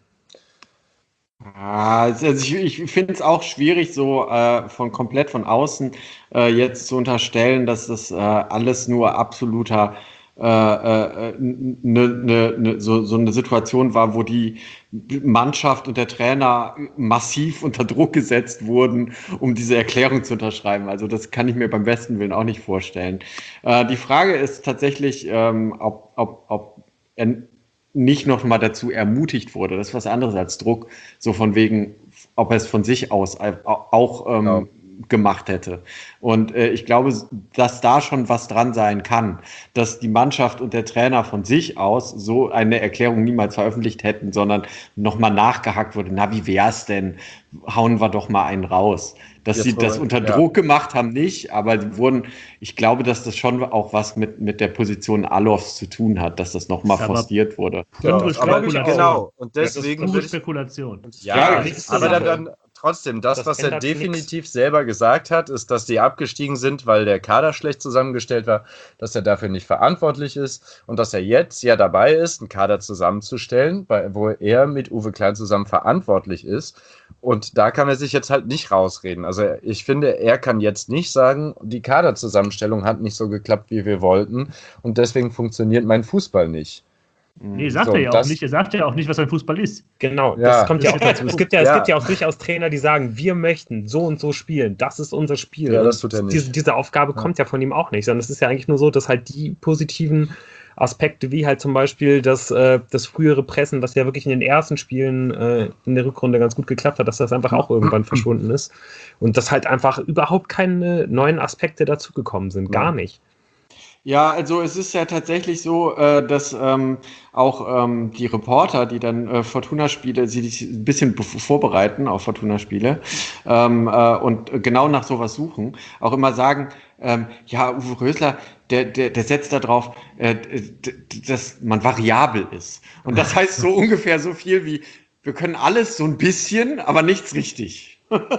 Ah, also ich, ich finde es auch schwierig, so äh, von komplett von außen äh, jetzt zu unterstellen, dass das äh, alles nur absoluter äh, äh, ne, ne, ne, so, so eine Situation war, wo die Mannschaft und der Trainer massiv unter Druck gesetzt wurden, um diese Erklärung zu unterschreiben. Also das kann ich mir beim besten Willen auch nicht vorstellen. Äh, die Frage ist tatsächlich, ähm, ob, ob, ob er nicht noch mal dazu ermutigt wurde. Das ist was anderes als Druck, so von wegen, ob er es von sich aus auch ähm, Ja. gemacht hätte. Und äh, ich glaube, dass da schon was dran sein kann, dass die Mannschaft und der Trainer von sich aus so eine Erklärung niemals veröffentlicht hätten, sondern nochmal nachgehakt wurde, na, wie wär's denn? Hauen wir doch mal einen raus. Dass Jetzt sie das aber, unter ja. Druck gemacht haben, nicht, aber die wurden, ich glaube, dass das schon auch was mit, mit der Position Alofs zu tun hat, dass das nochmal Ist aber- forciert wurde. ja, Pure aber Spekulation. genau, und Das ist deswegen pure würde ich, Spekulation. ja, Ja, nichts aber zur dann, Sache. dann trotzdem, das, Das was er ändert definitiv selber gesagt hat, ist, dass die abgestiegen sind, weil der Kader schlecht zusammengestellt war, dass er dafür nicht verantwortlich ist und dass er jetzt ja dabei ist, einen Kader zusammenzustellen, bei, wo er mit Uwe Klein zusammen verantwortlich ist. Und da kann er sich jetzt halt nicht rausreden. Also ich finde, er kann jetzt nicht sagen, die Kaderzusammenstellung hat nicht so geklappt, wie wir wollten und deswegen funktioniert mein Fußball nicht. Nee, sagt So, er ja auch das- nicht. Er sagt ja auch nicht, was ein Fußball ist. Genau, Ja. das kommt ja auch dazu. Es gibt ja, es Ja. gibt ja auch durchaus Trainer, die sagen, wir möchten so und so spielen. Das ist unser Spiel. Ja, das Und tut er nicht. Diese, diese Aufgabe Ja. kommt ja von ihm auch nicht, sondern es ist ja eigentlich nur so, dass halt die positiven Aspekte, wie halt zum Beispiel das, äh, das frühere Pressen, was ja wirklich in den ersten Spielen äh, in der Rückrunde ganz gut geklappt hat, dass das einfach auch irgendwann verschwunden ist. Und dass halt einfach überhaupt keine neuen Aspekte dazugekommen sind. Gar nicht. Ja, also es ist ja tatsächlich so, äh, dass ähm, auch ähm, die Reporter, die dann äh, Fortuna-Spiele, sie sich ein bisschen be- vorbereiten auf Fortuna-Spiele ähm, äh, und genau nach sowas suchen, auch immer sagen, ähm, ja, Uwe Rösler, der, der, der setzt da drauf, äh, d- d- dass man variabel ist. Und das heißt so ungefähr so viel wie, wir können alles so ein bisschen, aber nichts richtig.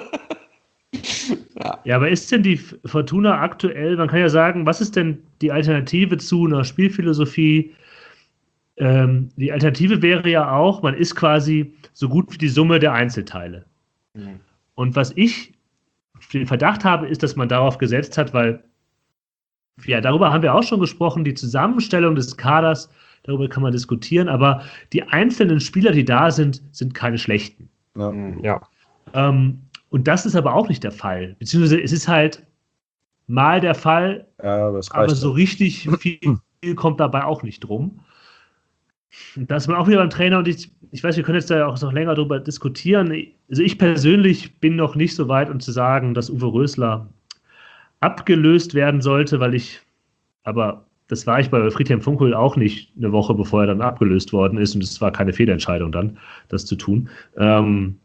Ja, aber ist denn die Fortuna aktuell, man kann ja sagen, was ist denn die Alternative zu einer Spielphilosophie? Ähm, die Alternative wäre ja auch, man ist quasi so gut wie die Summe der Einzelteile. Mhm. Und was ich den Verdacht habe, ist, dass man darauf gesetzt hat, weil, ja, darüber haben wir auch schon gesprochen, die Zusammenstellung des Kaders, darüber kann man diskutieren, aber die einzelnen Spieler, die da sind, sind keine schlechten. Ja. ja. Ähm, und das ist aber auch nicht der Fall. Beziehungsweise es ist halt mal der Fall, ja, aber, aber so richtig viel kommt dabei auch nicht drum. Und da ist man auch wieder beim Trainer und ich, ich weiß, wir können jetzt da auch noch länger drüber diskutieren. Also ich persönlich bin noch nicht so weit, um zu sagen, dass Uwe Rösler abgelöst werden sollte, weil ich, aber das war ich bei Friedhelm Funkel auch nicht eine Woche, bevor er dann abgelöst worden ist und es war keine Fehlentscheidung dann, das zu tun. Ähm,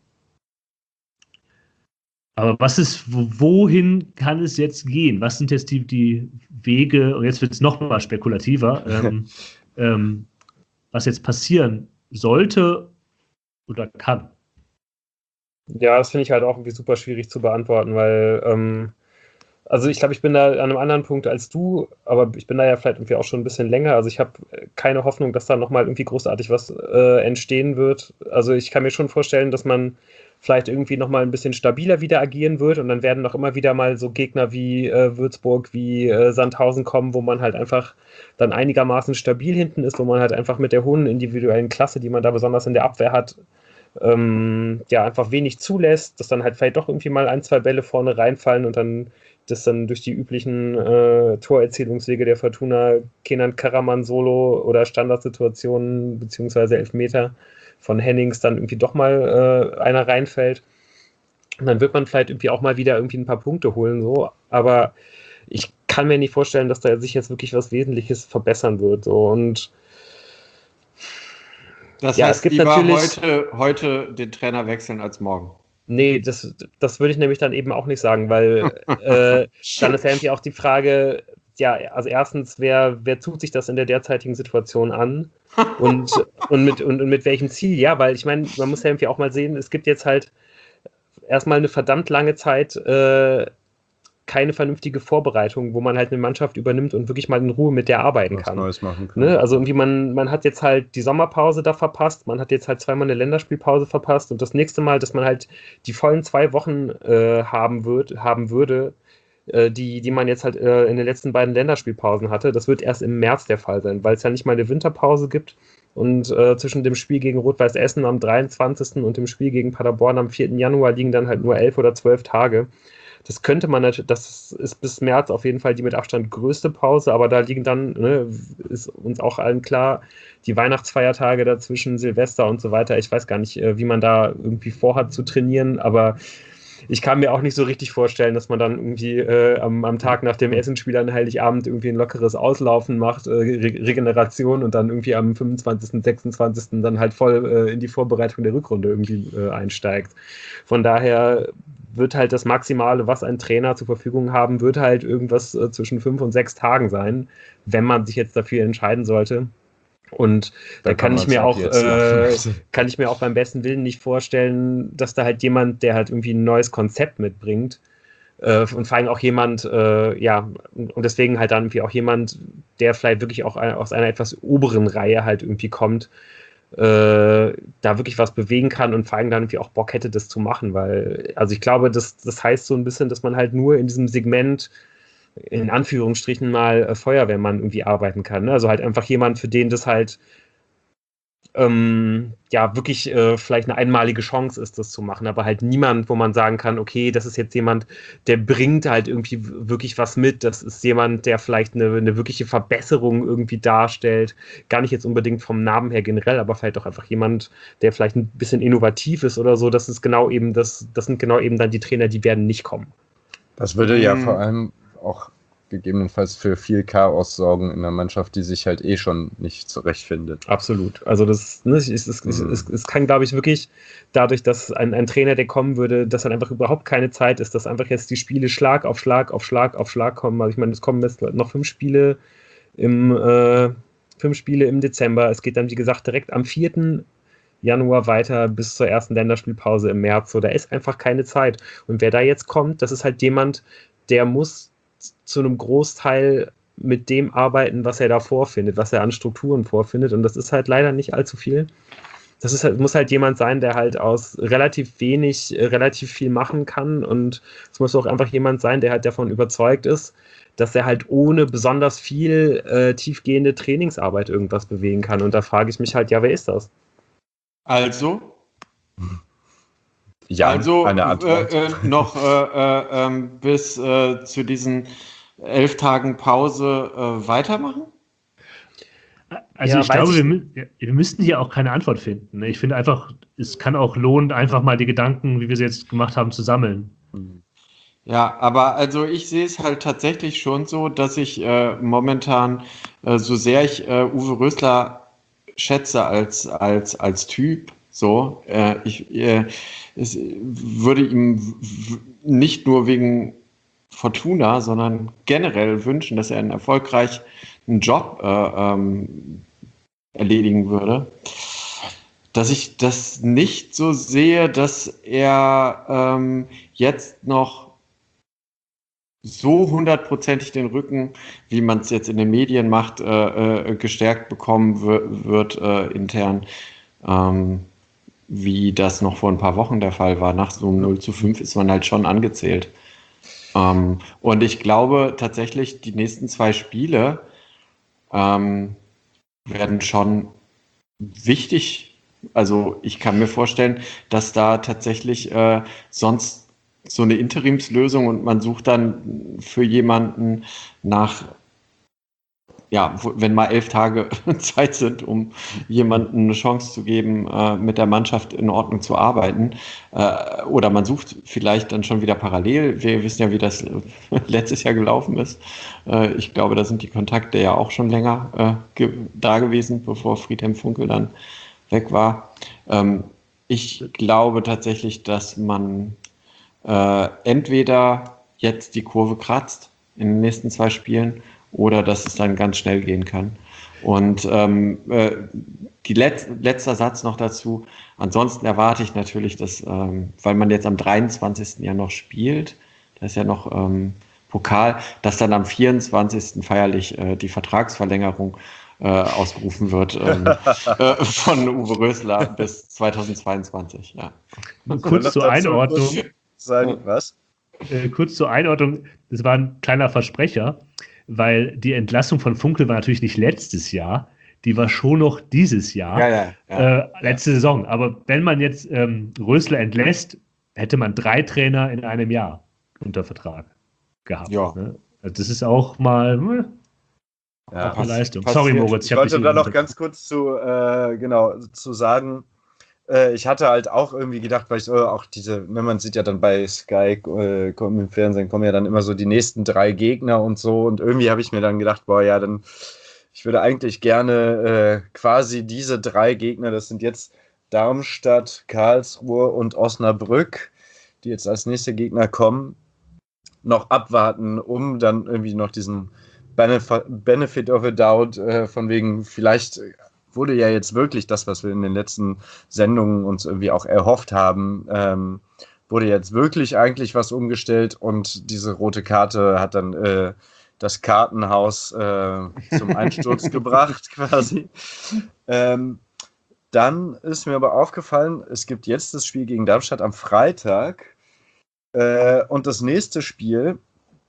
aber was ist, wohin kann es jetzt gehen? Was sind jetzt die, die Wege, und jetzt wird es noch mal spekulativer, ähm, ähm, was jetzt passieren sollte oder kann? Ja, das finde ich halt auch irgendwie super schwierig zu beantworten, weil ähm, also ich glaube, ich bin da an einem anderen Punkt als du, aber ich bin da ja vielleicht irgendwie auch schon ein bisschen länger. Also ich habe keine Hoffnung, dass da nochmal irgendwie großartig was äh, entstehen wird. Also ich kann mir schon vorstellen, dass man vielleicht irgendwie nochmal ein bisschen stabiler wieder agieren wird und dann werden noch immer wieder mal so Gegner wie äh, Würzburg, wie äh, Sandhausen kommen, wo man halt einfach dann einigermaßen stabil hinten ist, wo man halt einfach mit der hohen individuellen Klasse, die man da besonders in der Abwehr hat, ähm, ja, einfach wenig zulässt, dass dann halt vielleicht doch irgendwie mal ein, zwei Bälle vorne reinfallen und dann das dann durch die üblichen äh, Torerzielungswege der Fortuna, Kenan Karaman Solo oder Standardsituationen beziehungsweise Elfmeter von Hennings dann irgendwie doch mal äh, einer reinfällt. Und dann wird man vielleicht irgendwie auch mal wieder irgendwie ein paar Punkte holen, so. Aber ich kann mir nicht vorstellen, dass da sich jetzt wirklich was Wesentliches verbessern wird. So. Und das ja, heißt, es gibt lieber natürlich heute, heute den Trainer wechseln als morgen. Nee, das, das würde ich nämlich dann eben auch nicht sagen, weil äh, dann ist ja irgendwie auch die Frage, ja, also erstens, wer, wer tut sich das in der derzeitigen Situation an und, und, mit, und, und mit welchem Ziel? Ja, weil ich meine, man muss ja irgendwie auch mal sehen, es gibt jetzt halt erstmal eine verdammt lange Zeit äh, keine vernünftige Vorbereitung, wo man halt eine Mannschaft übernimmt und wirklich mal in Ruhe mit der arbeiten was kann. Neues machen kann. Ne? Also irgendwie man, man hat jetzt halt die Sommerpause da verpasst, man hat jetzt halt zweimal eine Länderspielpause verpasst und das nächste Mal, dass man halt die vollen zwei Wochen äh, haben, wird, haben würde, äh, die, die man jetzt halt äh, in den letzten beiden Länderspielpausen hatte, das wird erst im März der Fall sein, weil es ja nicht mal eine Winterpause gibt und äh, zwischen dem Spiel gegen Rot-Weiß Essen am dreiundzwanzigsten und dem Spiel gegen Paderborn am vierten Januar liegen dann halt nur elf oder zwölf Tage. Das könnte man natürlich, das ist bis März auf jeden Fall die mit Abstand größte Pause, aber da liegen dann, ne, ist uns auch allen klar, die Weihnachtsfeiertage dazwischen, Silvester und so weiter. Ich weiß gar nicht, wie man da irgendwie vorhat zu trainieren, aber ich kann mir auch nicht so richtig vorstellen, dass man dann irgendwie äh, am, am Tag nach dem Essensspiel an Heiligabend irgendwie ein lockeres Auslaufen macht, äh, Re- Regeneration und dann irgendwie am fünfundzwanzigsten, sechsundzwanzigsten dann halt voll äh, in die Vorbereitung der Rückrunde irgendwie äh, einsteigt. Von daher wird halt das Maximale, was ein Trainer zur Verfügung haben, wird halt irgendwas äh, zwischen fünf und sechs Tagen sein, wenn man sich jetzt dafür entscheiden sollte. Und da, da kann ich mir auch äh, kann ich mir auch beim besten Willen nicht vorstellen, dass da halt jemand, der halt irgendwie ein neues Konzept mitbringt äh, und vor allem auch jemand, äh, ja, und deswegen halt dann irgendwie auch jemand, der vielleicht wirklich auch aus einer etwas oberen Reihe halt irgendwie kommt, äh, da wirklich was bewegen kann und vor allem dann irgendwie auch Bock hätte, das zu machen, weil, also ich glaube, das, das heißt so ein bisschen, dass man halt nur in diesem Segment in Anführungsstrichen mal äh, Feuerwehrmann irgendwie arbeiten kann. Ne? Also halt einfach jemand, für den das halt ähm, ja wirklich äh, vielleicht eine einmalige Chance ist, das zu machen, aber halt niemand, wo man sagen kann, okay, das ist jetzt jemand, der bringt halt irgendwie wirklich was mit, das ist jemand, der vielleicht eine, eine wirkliche Verbesserung irgendwie darstellt, gar nicht jetzt unbedingt vom Namen her generell, aber vielleicht auch einfach jemand, der vielleicht ein bisschen innovativ ist oder so, das ist genau eben das, das sind genau eben dann die Trainer, die werden nicht kommen. Das würde ja mhm. vor allem auch gegebenenfalls für viel Chaos sorgen in einer Mannschaft, die sich halt eh schon nicht zurechtfindet. Absolut. Also das ne, es, es, es, es, es kann, glaube ich, wirklich dadurch, dass ein, ein Trainer, der kommen würde, dass dann einfach überhaupt keine Zeit ist, dass einfach jetzt die Spiele Schlag auf Schlag auf Schlag auf Schlag kommen. Also ich meine, es kommen jetzt noch fünf Spiele im äh, fünf Spiele im Dezember. Es geht dann, wie gesagt, direkt am vierten Januar weiter bis zur ersten Länderspielpause im März. So, da ist einfach keine Zeit. Und wer da jetzt kommt, das ist halt jemand, der muss zu einem Großteil mit dem arbeiten, was er da vorfindet, was er an Strukturen vorfindet. Und das ist halt leider nicht allzu viel. Das ist halt, muss halt jemand sein, der halt aus relativ wenig äh, relativ viel machen kann. Und es muss auch einfach jemand sein, der halt davon überzeugt ist, dass er halt ohne besonders viel äh, tiefgehende Trainingsarbeit irgendwas bewegen kann. Und da frage ich mich halt, ja, wer ist das? Also? Ja, also eine Antwort. Äh, äh, noch äh, äh, bis äh, zu diesen elf Tagen Pause äh, weitermachen? Also ja, ich glaube, ich wir, wir müssten hier auch keine Antwort finden. Ich finde einfach, es kann auch lohnen, einfach mal die Gedanken, wie wir sie jetzt gemacht haben, zu sammeln. Ja, aber also ich sehe es halt tatsächlich schon so, dass ich äh, momentan, äh, so sehr ich äh, Uwe Rösler schätze als, als, als Typ, so, äh, ich äh, es würde ihm nicht nur wegen Fortuna, sondern generell wünschen, dass er einen erfolgreichen Job äh, ähm, erledigen würde, dass ich das nicht so sehe, dass er ähm, jetzt noch so hundertprozentig den Rücken, wie man es jetzt in den Medien macht, äh, äh, gestärkt bekommen w- wird äh, intern, ähm, wie das noch vor ein paar Wochen der Fall war. Nach so einem null zu fünf ist man halt schon angezählt. Ähm, und ich glaube tatsächlich, die nächsten zwei Spiele ähm, werden schon wichtig. Also ich kann mir vorstellen, dass da tatsächlich äh, sonst so eine Interimslösung und man sucht dann für jemanden nach, ja, wenn mal elf Tage Zeit sind, um jemanden eine Chance zu geben, äh, mit der Mannschaft in Ordnung zu arbeiten. Äh, oder man sucht vielleicht dann schon wieder parallel. Wir wissen ja, wie das letztes Jahr gelaufen ist. Äh, ich glaube, da sind die Kontakte ja auch schon länger äh, ge- da gewesen, bevor Friedhelm Funkel dann weg war. Ähm, ich glaube tatsächlich, dass man äh, entweder jetzt die Kurve kratzt in den nächsten zwei Spielen oder dass es dann ganz schnell gehen kann. Und ähm, äh, die Let- letzter Satz noch dazu. Ansonsten erwarte ich natürlich, dass, ähm, weil man jetzt am dreiundzwanzigsten ja noch spielt, da ist ja noch ähm, Pokal, dass dann am vierundzwanzigsten feierlich äh, die Vertragsverlängerung äh, ausgerufen wird ähm, äh, von Uwe Rösler bis zweitausendzweiundzwanzig. Ja. Kurz zur Einordnung. Sagen, was? Äh, kurz zur Einordnung, das war ein kleiner Versprecher, weil die Entlassung von Funkel war natürlich nicht letztes Jahr, die war schon noch dieses Jahr, ja, ja, ja, äh, letzte ja. Saison. Aber wenn man jetzt ähm, Rösler entlässt, hätte man drei Trainer in einem Jahr unter Vertrag gehabt. Ja. Ne? Also das ist auch mal äh, ja, eine Leistung. passiert. Sorry, Moritz. Ich, ich wollte da noch ganz kurz zu, äh, genau, zu sagen, ich hatte halt auch irgendwie gedacht, weil ich so auch diese, ne, man sieht ja dann bei Sky äh, im Fernsehen kommen ja dann immer so die nächsten drei Gegner und so und irgendwie habe ich mir dann gedacht, boah, ja, dann ich würde eigentlich gerne äh, quasi diese drei Gegner, das sind jetzt Darmstadt, Karlsruhe und Osnabrück, die jetzt als nächste Gegner kommen, noch abwarten, um dann irgendwie noch diesen Benef- Benefit of a Doubt äh, von wegen vielleicht wurde ja jetzt wirklich das, was wir in den letzten Sendungen uns irgendwie auch erhofft haben, ähm, wurde jetzt wirklich eigentlich was umgestellt und diese rote Karte hat dann äh, das Kartenhaus äh, zum Einsturz gebracht quasi. Ähm, dann ist mir aber aufgefallen, es gibt jetzt das Spiel gegen Darmstadt am Freitag äh, und das nächste Spiel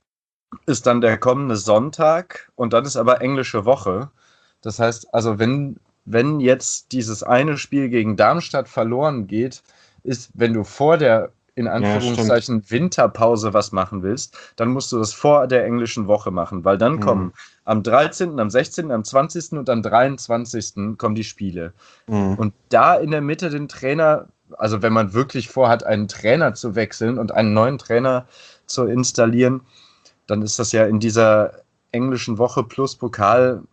ist dann der kommende Sonntag und dann ist aber englische Woche. Das heißt, also wenn wenn jetzt dieses eine Spiel gegen Darmstadt verloren geht, ist, wenn du vor der, in Anführungszeichen, ja, Winterpause was machen willst, dann musst du das vor der englischen Woche machen, weil dann mhm. kommen am dreizehnten, am sechzehnten, am zwanzigsten und am dreiundzwanzigsten kommen die Spiele. Mhm. Und da in der Mitte den Trainer, also wenn man wirklich vorhat, einen Trainer zu wechseln und einen neuen Trainer zu installieren, dann ist das ja in dieser englischen Woche plus Pokal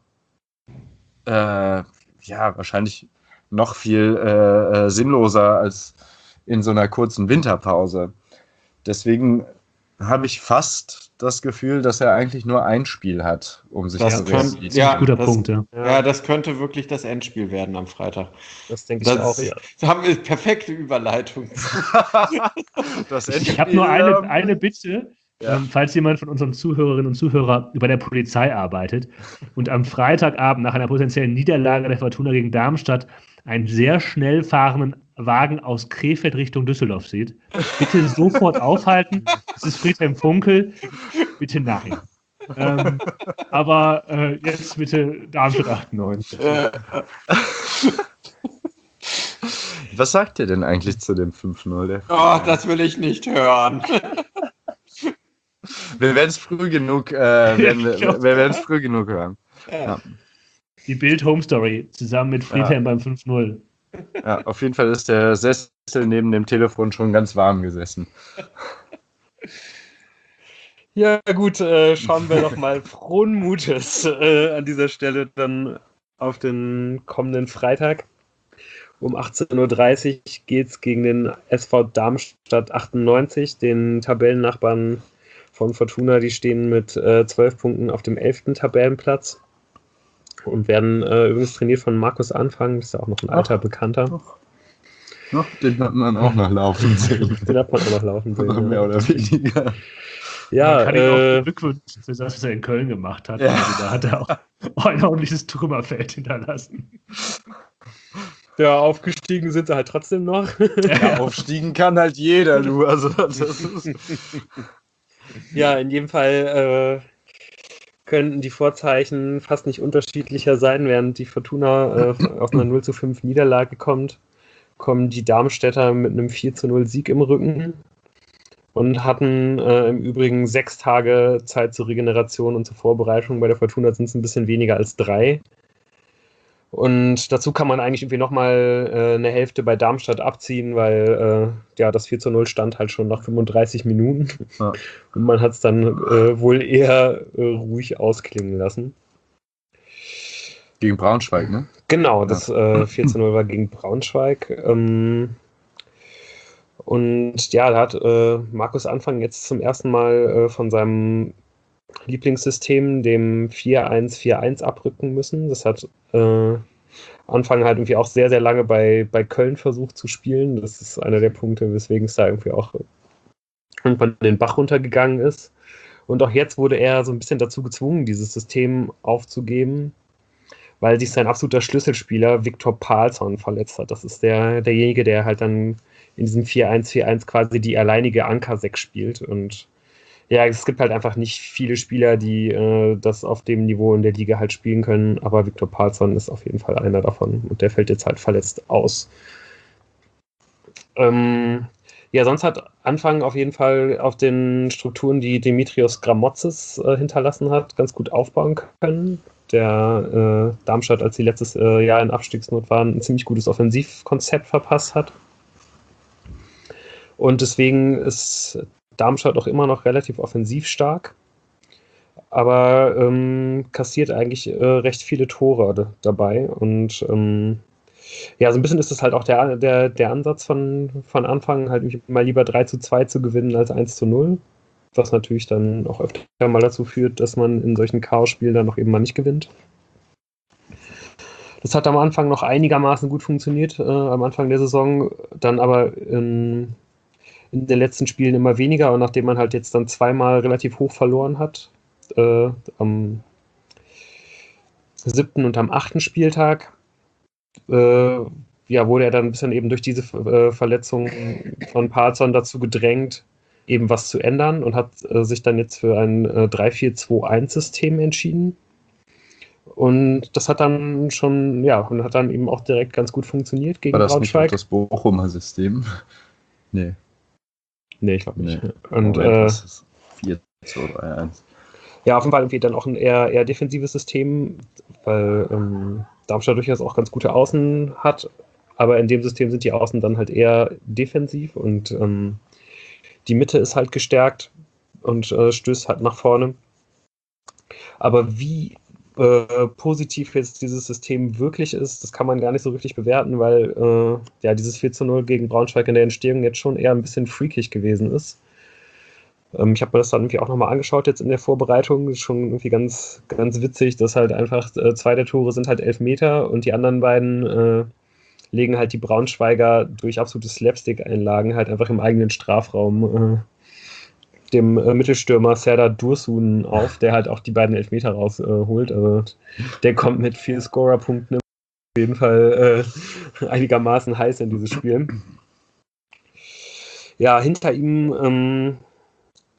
äh, ja, wahrscheinlich noch viel äh, äh, sinnloser als in so einer kurzen Winterpause. Deswegen habe ich fast das Gefühl, dass er eigentlich nur ein Spiel hat, um sich das zu könnte, realisieren. ja, guter das, Punkt, ja. Ja, das könnte wirklich das Endspiel werden am Freitag. Das denke ich das, auch, ja. Das haben wir perfekte Überleitung. das Endspiel, ich habe nur eine, eine Bitte. Ja. Ähm, falls jemand von unseren Zuhörerinnen und Zuhörern bei der Polizei arbeitet und am Freitagabend nach einer potenziellen Niederlage der Fortuna gegen Darmstadt einen sehr schnell fahrenden Wagen aus Krefeld Richtung Düsseldorf sieht, bitte sofort aufhalten. Das ist Friedhelm Funkel. Bitte nein. Ähm, aber äh, jetzt bitte Darmstadt achtundneunzig. Was sagt ihr denn eigentlich zu dem fünf null? Oh, das will ich nicht hören. Wir werden es früh genug, äh, werden, wir, wir werden es früh genug hören. Ja. Ja. Die Bild-Home-Story zusammen mit Friedhelm ja. beim fünf null. Ja, auf jeden Fall ist der Sessel neben dem Telefon schon ganz warm gesessen. Ja, gut, äh, schauen wir doch mal frohen Mutes äh, an dieser Stelle dann auf den kommenden Freitag. Um achtzehn Uhr dreißig geht es gegen den S V Darmstadt achtundneunzig, den Tabellennachbarn von Fortuna. Die stehen mit äh, zwölf Punkten auf dem elften Tabellenplatz und werden äh, übrigens trainiert von Markus Anfang. Das ist ja auch noch ein alter Ach, Bekannter. Noch, noch, den hat man auch noch laufen sehen. Den hat man auch noch laufen sehen. Mehr oder weniger. Ja, man kann äh, ihn auch beglückwünschen für das, was er in Köln gemacht hat. Ja. Also da hat er auch ein ordentliches Trümmerfeld hinterlassen. Ja, aufgestiegen sind sie halt trotzdem noch. Ja, aufstiegen kann halt jeder, du. Also, das ist ja, in jedem Fall äh, könnten die Vorzeichen fast nicht unterschiedlicher sein, während die Fortuna äh, auf einer null zu fünf Niederlage kommt, kommen die Darmstädter mit einem vier zu null Sieg im Rücken und hatten äh, im Übrigen sechs Tage Zeit zur Regeneration und zur Vorbereitung. Bei der Fortuna sind es ein bisschen weniger als drei. Und dazu kann man eigentlich irgendwie nochmal äh, eine Hälfte bei Darmstadt abziehen, weil äh, ja, das vier zu null stand halt schon nach fünfunddreißig Minuten. Ja. Und man hat es dann äh, wohl eher äh, ruhig ausklingen lassen. Gegen Braunschweig, ne? Genau, das äh, vier zu null war gegen Braunschweig. Ähm, und ja, da hat äh, Markus Anfang jetzt zum ersten Mal äh, von seinem Lieblingssystem, dem vier eins vier eins, abrücken müssen. Das hat äh, Anfang halt irgendwie auch sehr, sehr lange bei, bei Köln versucht zu spielen. Das ist einer der Punkte, weswegen es da irgendwie auch irgendwann den Bach runtergegangen ist. Und auch jetzt wurde er so ein bisschen dazu gezwungen, dieses System aufzugeben, weil sich sein absoluter Schlüsselspieler Viktor Palsson verletzt hat. Das ist der, derjenige, der halt dann in diesem vier eins vier eins quasi die alleinige Anker-Sechs spielt. Und ja, es gibt halt einfach nicht viele Spieler, die äh, das auf dem Niveau in der Liga halt spielen können, aber Viktor Palsson ist auf jeden Fall einer davon und der fällt jetzt halt verletzt aus. Ähm, ja, sonst hat Anfang auf jeden Fall auf den Strukturen, die Dimitrios Gramotzes äh, hinterlassen hat, ganz gut aufbauen können. Der äh, Darmstadt, als sie letztes äh, Jahr in Abstiegsnot waren, ein ziemlich gutes Offensivkonzept verpasst hat. Und deswegen ist Darmstadt auch immer noch relativ offensiv stark, aber ähm, kassiert eigentlich äh, recht viele Tore d- dabei. Und ähm, ja, so ein bisschen ist das halt auch der, der, der Ansatz von, von Anfang, halt mal lieber drei zu zwei zu gewinnen als eins zu null, was natürlich dann auch öfter mal dazu führt, dass man in solchen Chaos-Spielen dann noch eben mal nicht gewinnt. Das hat am Anfang noch einigermaßen gut funktioniert, äh, am Anfang der Saison, dann aber in in den letzten Spielen immer weniger und nachdem man halt jetzt dann zweimal relativ hoch verloren hat, äh, am siebten und am achten Spieltag, äh, ja, wurde er dann ein bisschen eben durch diese äh, Verletzung von Palsson dazu gedrängt, eben was zu ändern und hat äh, sich dann jetzt für ein äh, drei vier zwei eins System entschieden. Und das hat dann schon, ja, und hat dann eben auch direkt ganz gut funktioniert gegen Braunschweig. War das Braunschweig? Nicht das Bochumer System? Nee. Nee, ich glaube nicht. Nee. Und äh, vier zwei drei eins. Ja, auf jeden Fall irgendwie dann auch ein eher, eher defensives System, weil ähm, Darmstadt durchaus auch ganz gute Außen hat, aber in dem System sind die Außen dann halt eher defensiv und ähm, die Mitte ist halt gestärkt und äh, stößt halt nach vorne. Aber wie äh, positiv jetzt dieses System wirklich ist, das kann man gar nicht so richtig bewerten, weil äh, ja dieses vier zu null gegen Braunschweig in der Entstehung jetzt schon eher ein bisschen freakig gewesen ist. Ähm, ich habe mir das dann irgendwie auch nochmal angeschaut jetzt in der Vorbereitung. Das ist schon irgendwie ganz, ganz witzig, dass halt einfach äh, zwei der Tore sind halt Elfmeter und die anderen beiden äh, legen halt die Braunschweiger durch absolute Slapstick-Einlagen halt einfach im eigenen Strafraum äh, dem äh, Mittelstürmer Serdar Dursun auf, der halt auch die beiden Elfmeter rausholt. Äh, also der kommt mit vier Scorer-Punkten auf jeden Fall äh, einigermaßen heiß in dieses Spiel. Ja, hinter ihm ähm,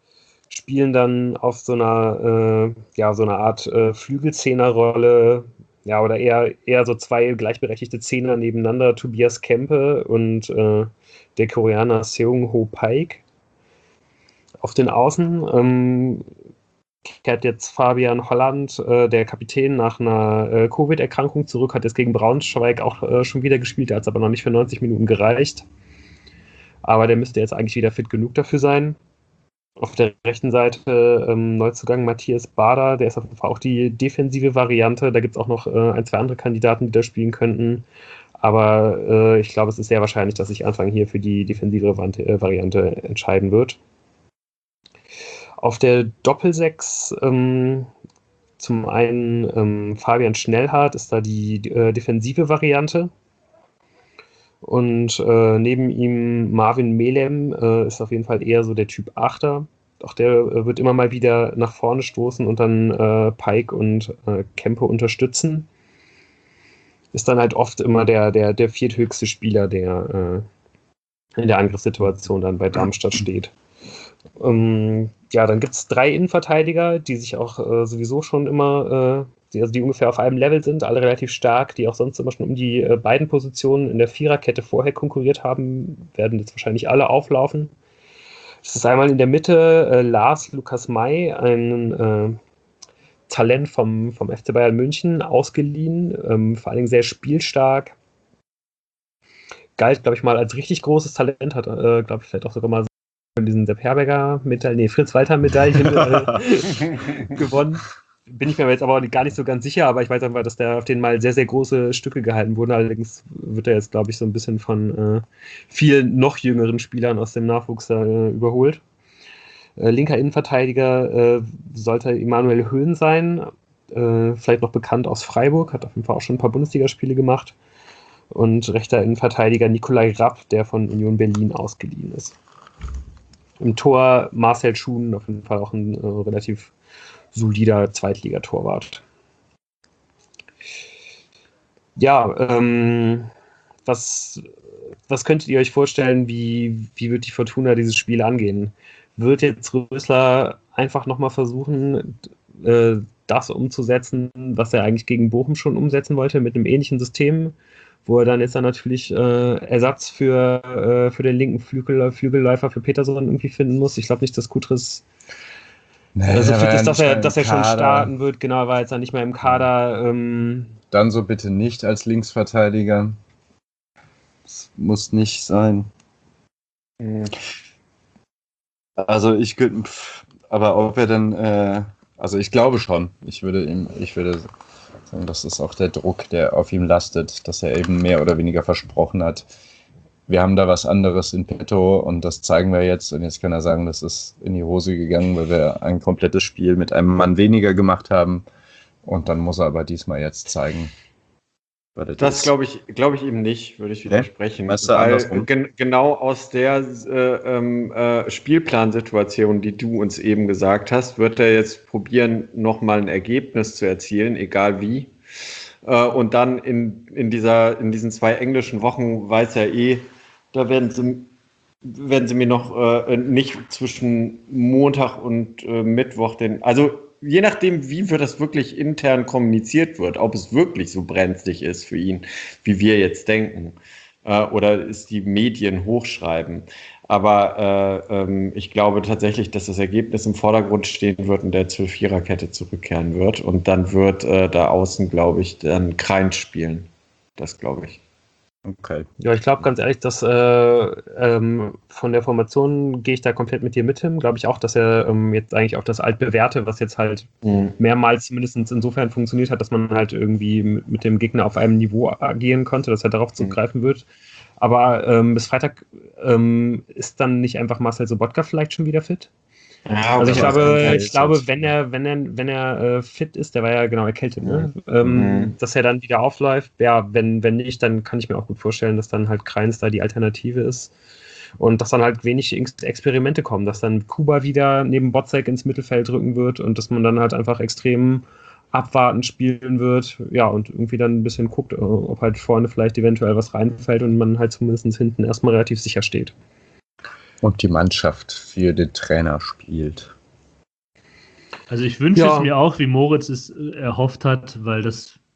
spielen dann auf so einer, äh, ja, so einer Art äh, Flügelzehnerrolle ja, oder eher, eher so zwei gleichberechtigte Zehner nebeneinander, Tobias Kempe und äh, der Koreaner Seung-ho Paik. Auf den Außen ähm, kehrt jetzt Fabian Holland, äh, der Kapitän, nach einer äh, Covid-Erkrankung zurück, hat jetzt gegen Braunschweig auch äh, schon wieder gespielt, der hat es aber noch nicht für neunzig Minuten gereicht. Aber der müsste jetzt eigentlich wieder fit genug dafür sein. Auf der rechten Seite ähm, Neuzugang Matthias Bader, der ist auf jeden Fall auch die defensive Variante. Da gibt es auch noch äh, ein, zwei andere Kandidaten, die da spielen könnten. Aber äh, ich glaube, es ist sehr wahrscheinlich, dass sich Anfang hier für die defensive Variante entscheiden wird. Auf der Doppelsechs ähm, zum einen ähm, Fabian Schnellhardt ist da die, die äh, defensive Variante. Und äh, neben ihm Marvin Melem äh, ist auf jeden Fall eher so der Typ Achter. Auch der äh, wird immer mal wieder nach vorne stoßen und dann äh, Pike und äh, Kempe unterstützen. Ist dann halt oft immer der, der, der vierthöchste Spieler, der äh, in der Angriffssituation dann bei Darmstadt steht. Ähm, ja, dann gibt es drei Innenverteidiger, die sich auch äh, sowieso schon immer, äh, die, also die ungefähr auf einem Level sind, alle relativ stark, die auch sonst immer schon um die äh, beiden Positionen in der Viererkette vorher konkurriert haben, werden jetzt wahrscheinlich alle auflaufen. Das ist einmal in der Mitte äh, Lars Lukas May, ein äh, Talent vom, vom F C Bayern München, ausgeliehen, ähm, vor allen Dingen sehr spielstark. Galt, glaube ich, mal als richtig großes Talent, hat, äh, glaube ich, vielleicht auch sogar mal von diesen Sepp Herberger Medaillen, nee, Fritz-Walter-Medaillen äh, gewonnen. Bin ich mir jetzt aber gar nicht so ganz sicher, aber ich weiß einfach, dass der auf den mal sehr, sehr große Stücke gehalten wurden. Allerdings wird er jetzt, glaube ich, so ein bisschen von äh, vielen noch jüngeren Spielern aus dem Nachwuchs äh, überholt. Äh, linker Innenverteidiger äh, sollte Emanuel Höhn sein, äh, vielleicht noch bekannt aus Freiburg, hat auf jeden Fall auch schon ein paar Bundesligaspiele gemacht. Und rechter Innenverteidiger Nikolai Rapp, der von Union Berlin ausgeliehen ist. Im Tor Marcel Schuhn, auf jeden Fall auch ein äh, relativ solider Zweitligatorwart. Ja, ähm, was, was könntet ihr euch vorstellen, wie, wie wird die Fortuna dieses Spiel angehen? Wird jetzt Rösler einfach nochmal versuchen, äh, das umzusetzen, was er eigentlich gegen Bochum schon umsetzen wollte, mit einem ähnlichen System, wo er dann jetzt dann natürlich äh, Ersatz für, äh, für den linken Flügel, Flügelläufer für Peterson irgendwie finden muss. Ich glaube nicht, dass Kutris nee, so fit ist, dass er, dass er schon starten wird. Genau, war jetzt dann nicht mehr im Kader. Ähm. Dann so bitte nicht als Linksverteidiger. Das muss nicht sein. Mhm. Also ich könnte, aber ob er dann, äh, also ich glaube schon. Ich würde ihm, ich würde sagen, das ist auch der Druck, der auf ihm lastet, dass er eben mehr oder weniger versprochen hat. Wir haben da was anderes in petto und das zeigen wir jetzt. Und jetzt kann er sagen, das ist in die Hose gegangen, weil wir ein komplettes Spiel mit einem Mann weniger gemacht haben. Und dann muss er aber diesmal jetzt zeigen. Das, das glaube ich, glaube ich eben nicht, würde ich widersprechen. Nee? Weil gen, genau aus der äh, äh, Spielplansituation, die du uns eben gesagt hast, wird er jetzt probieren, nochmal ein Ergebnis zu erzielen, egal wie. Äh, und dann in, in, dieser, in diesen zwei englischen Wochen weiß er eh, da werden sie, werden sie mir noch äh, nicht zwischen Montag und äh, Mittwoch den, also je nachdem, wie wird das wirklich intern kommuniziert wird, ob es wirklich so brenzlig ist für ihn, wie wir jetzt denken, äh, oder es die Medien hochschreiben. Aber äh, ähm, ich glaube tatsächlich, dass das Ergebnis im Vordergrund stehen wird und der zur Viererkette zurückkehren wird. Und dann wird äh, da außen, glaube ich, dann Krein spielen. Das glaube ich. Okay. Ja, ich glaube ganz ehrlich, dass äh, ähm, von der Formation gehe ich da komplett mit dir mit hin. Glaube ich auch, dass er ähm, jetzt eigentlich auch das Altbewährte, was jetzt halt mhm. mehrmals zumindest insofern funktioniert hat, dass man halt irgendwie mit, mit dem Gegner auf einem Niveau agieren konnte, dass er darauf zugreifen mhm. wird. Aber ähm, bis Freitag ähm, ist dann nicht einfach Marcel Sobotka vielleicht schon wieder fit? Ja, also ich glaube, ich glaube, wenn er, wenn er, wenn er äh, fit ist, der war ja genau erkältet, ne? Mhm. Ähm, dass er dann wieder aufläuft. Ja, wenn, wenn nicht, dann kann ich mir auch gut vorstellen, dass dann halt Kreins da die Alternative ist und dass dann halt wenig Experimente kommen, dass dann Kuba wieder neben Botzek ins Mittelfeld rücken wird und dass man dann halt einfach extrem abwartend spielen wird, ja, und irgendwie dann ein bisschen guckt, ob halt vorne vielleicht eventuell was reinfällt und man halt zumindest hinten erstmal relativ sicher steht. Und die Mannschaft für den Trainer spielt. Also ich wünsche ja. es mir auch, wie Moritz es erhofft hat, weil das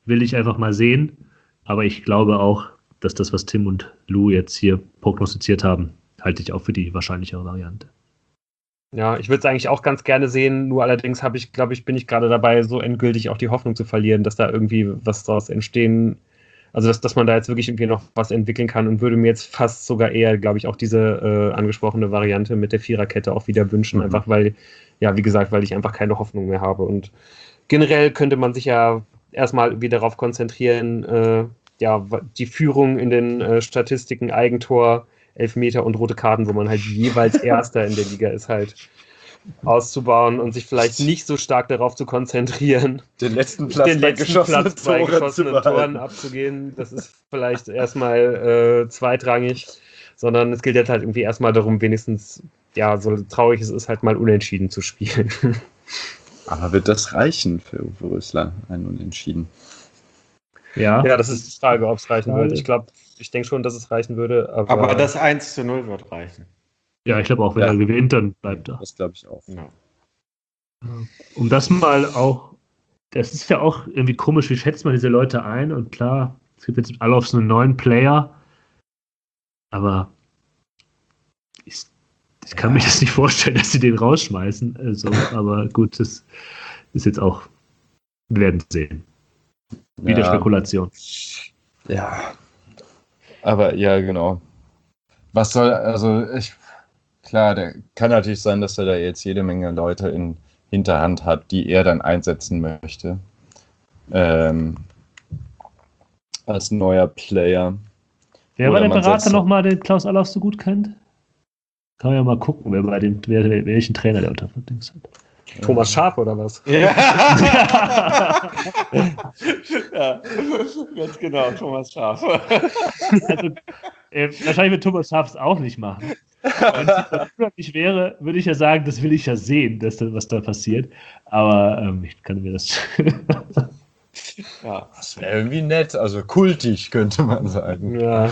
will ich einfach mal sehen. Aber ich glaube auch, dass das, was Tim und Lou jetzt hier prognostiziert haben, halte ich auch für die wahrscheinlichere Variante. Ja, ich würde es eigentlich auch ganz gerne sehen, nur allerdings habe ich, glaube ich, bin ich gerade dabei, so endgültig auch die Hoffnung zu verlieren, dass da irgendwie was draus entstehen, also dass, dass man da jetzt wirklich irgendwie noch was entwickeln kann und würde mir jetzt fast sogar eher, glaube ich, auch diese äh, angesprochene Variante mit der Viererkette auch wieder wünschen, mhm. einfach weil, ja, wie gesagt, weil ich einfach keine Hoffnung mehr habe und generell könnte man sich ja erstmal wieder darauf konzentrieren, äh, ja, die Führung in den äh, Statistiken, Eigentor, Elfmeter und rote Karten, wo man halt jeweils Erster in der Liga ist, halt auszubauen und sich vielleicht nicht so stark darauf zu konzentrieren, den letzten Platz, den bei letzten geschossenen, Platz bei geschossenen Toren abzugehen. Das ist vielleicht erstmal äh, zweitrangig, sondern es gilt jetzt halt irgendwie erstmal darum, wenigstens, ja, so traurig es ist, halt mal unentschieden zu spielen. Aber wird das reichen für Uwe Rösler, ein Unentschieden? Ja, ja, das ist die Frage, ob es reichen würde. Ich glaube, ich denke schon, dass es reichen würde. Aber, aber das eins zu null wird reichen. Ja, ich glaube auch, wenn ja. er gewinnt, dann bleibt er. Das glaube ich auch. Ja. Um das mal auch, das ist ja auch irgendwie komisch, wie schätzt man diese Leute ein? Und klar, es gibt jetzt alle auf so einen neuen Player, aber ich, ich kann ja. mir das nicht vorstellen, dass sie den rausschmeißen. Also, aber gut, das ist jetzt auch, wir werden sehen. Wieder ja. Spekulation. Ja. Aber ja, genau. Was soll, also ich, klar, der kann natürlich sein, dass er da jetzt jede Menge Leute in Hinterhand hat, die er dann einsetzen möchte. Ähm, als neuer Player. Wer war der Berater nochmal, den Klaus Allofs so gut kennt? Kann man ja mal gucken, wer bei dem, wer, welchen Trainer der unter Dings hat. Thomas Schaaf oder was? Ja. Ja, ganz genau, Thomas Schaaf. Also, äh, wahrscheinlich wird Thomas Schaaf es auch nicht machen. Wenn es nicht wäre, würde ich ja sagen, das will ich ja sehen, dass da, was da passiert. Aber ähm, ich kann mir das. Ja, das wäre irgendwie nett, also kultig, könnte man sagen. Ja.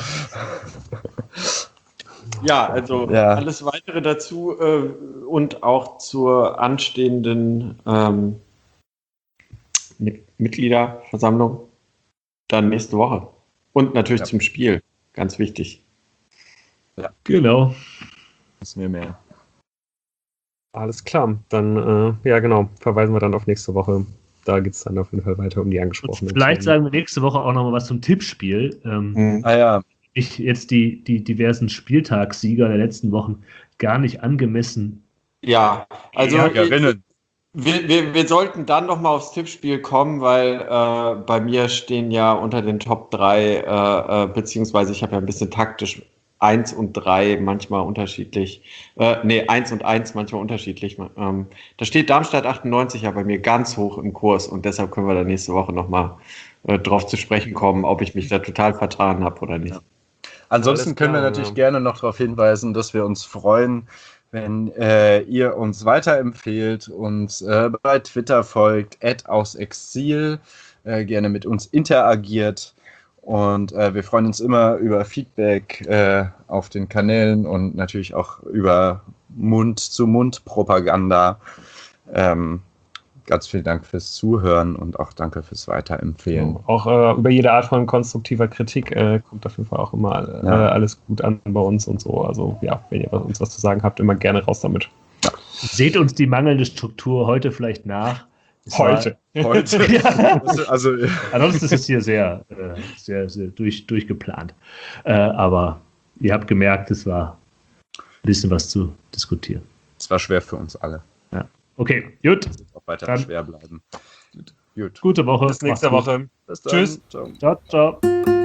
Ja, also ja. alles Weitere dazu äh, und auch zur anstehenden ähm, Mit- Mitgliederversammlung dann nächste Woche. Und natürlich ja. zum Spiel, ganz wichtig. Ja, genau. Wissen wir mehr. Alles klar, dann, äh, ja genau, verweisen wir dann auf nächste Woche. Da geht es dann auf jeden Fall weiter um die angesprochenen. Und vielleicht sagen wir nächste Woche auch nochmal was zum Tippspiel. Ähm, mhm. Ah ja. Ich jetzt die, die diversen Spieltagssieger der letzten Wochen gar nicht angemessen. Ja, also wir, wir, wir, wir sollten dann nochmal aufs Tippspiel kommen, weil äh, bei mir stehen ja unter den Top drei, äh, äh, beziehungsweise ich habe ja ein bisschen taktisch eins und drei manchmal unterschiedlich. Äh, nee, eins und eins manchmal unterschiedlich. Ähm, da steht Darmstadt achtundneunzig ja bei mir ganz hoch im Kurs und deshalb können wir da nächste Woche nochmal äh, drauf zu sprechen kommen, ob ich mich da total vertan habe oder nicht. Ja. Ansonsten können wir natürlich ja. gerne noch darauf hinweisen, dass wir uns freuen, wenn äh, ihr uns weiterempfehlt, uns äh, bei Twitter folgt, at aus Exil, äh, gerne mit uns interagiert. Und äh, wir freuen uns immer über Feedback äh, auf den Kanälen und natürlich auch über Mund-zu-Mund-Propaganda. Ähm, Ganz vielen Dank fürs Zuhören und auch danke fürs Weiterempfehlen. Ja, auch äh, über jede Art von konstruktiver Kritik äh, kommt auf jeden Fall auch immer äh, ja. alles gut an bei uns und so. Also ja, wenn ihr uns was zu sagen habt, immer gerne raus damit. Ja. Seht uns die mangelnde Struktur heute vielleicht nach. Es heute. War, heute. Ja. Also, ansonsten ist es hier sehr, äh, sehr, sehr durch, durchgeplant. Äh, aber ihr habt gemerkt, es war ein bisschen was zu diskutieren. Es war schwer für uns alle. Ja. Okay, gut. Es wird auch weiter dann schwer bleiben. Gut. Gute Woche. Bis nächste Woche. Bis dann. Tschüss. Ciao, ciao. ciao.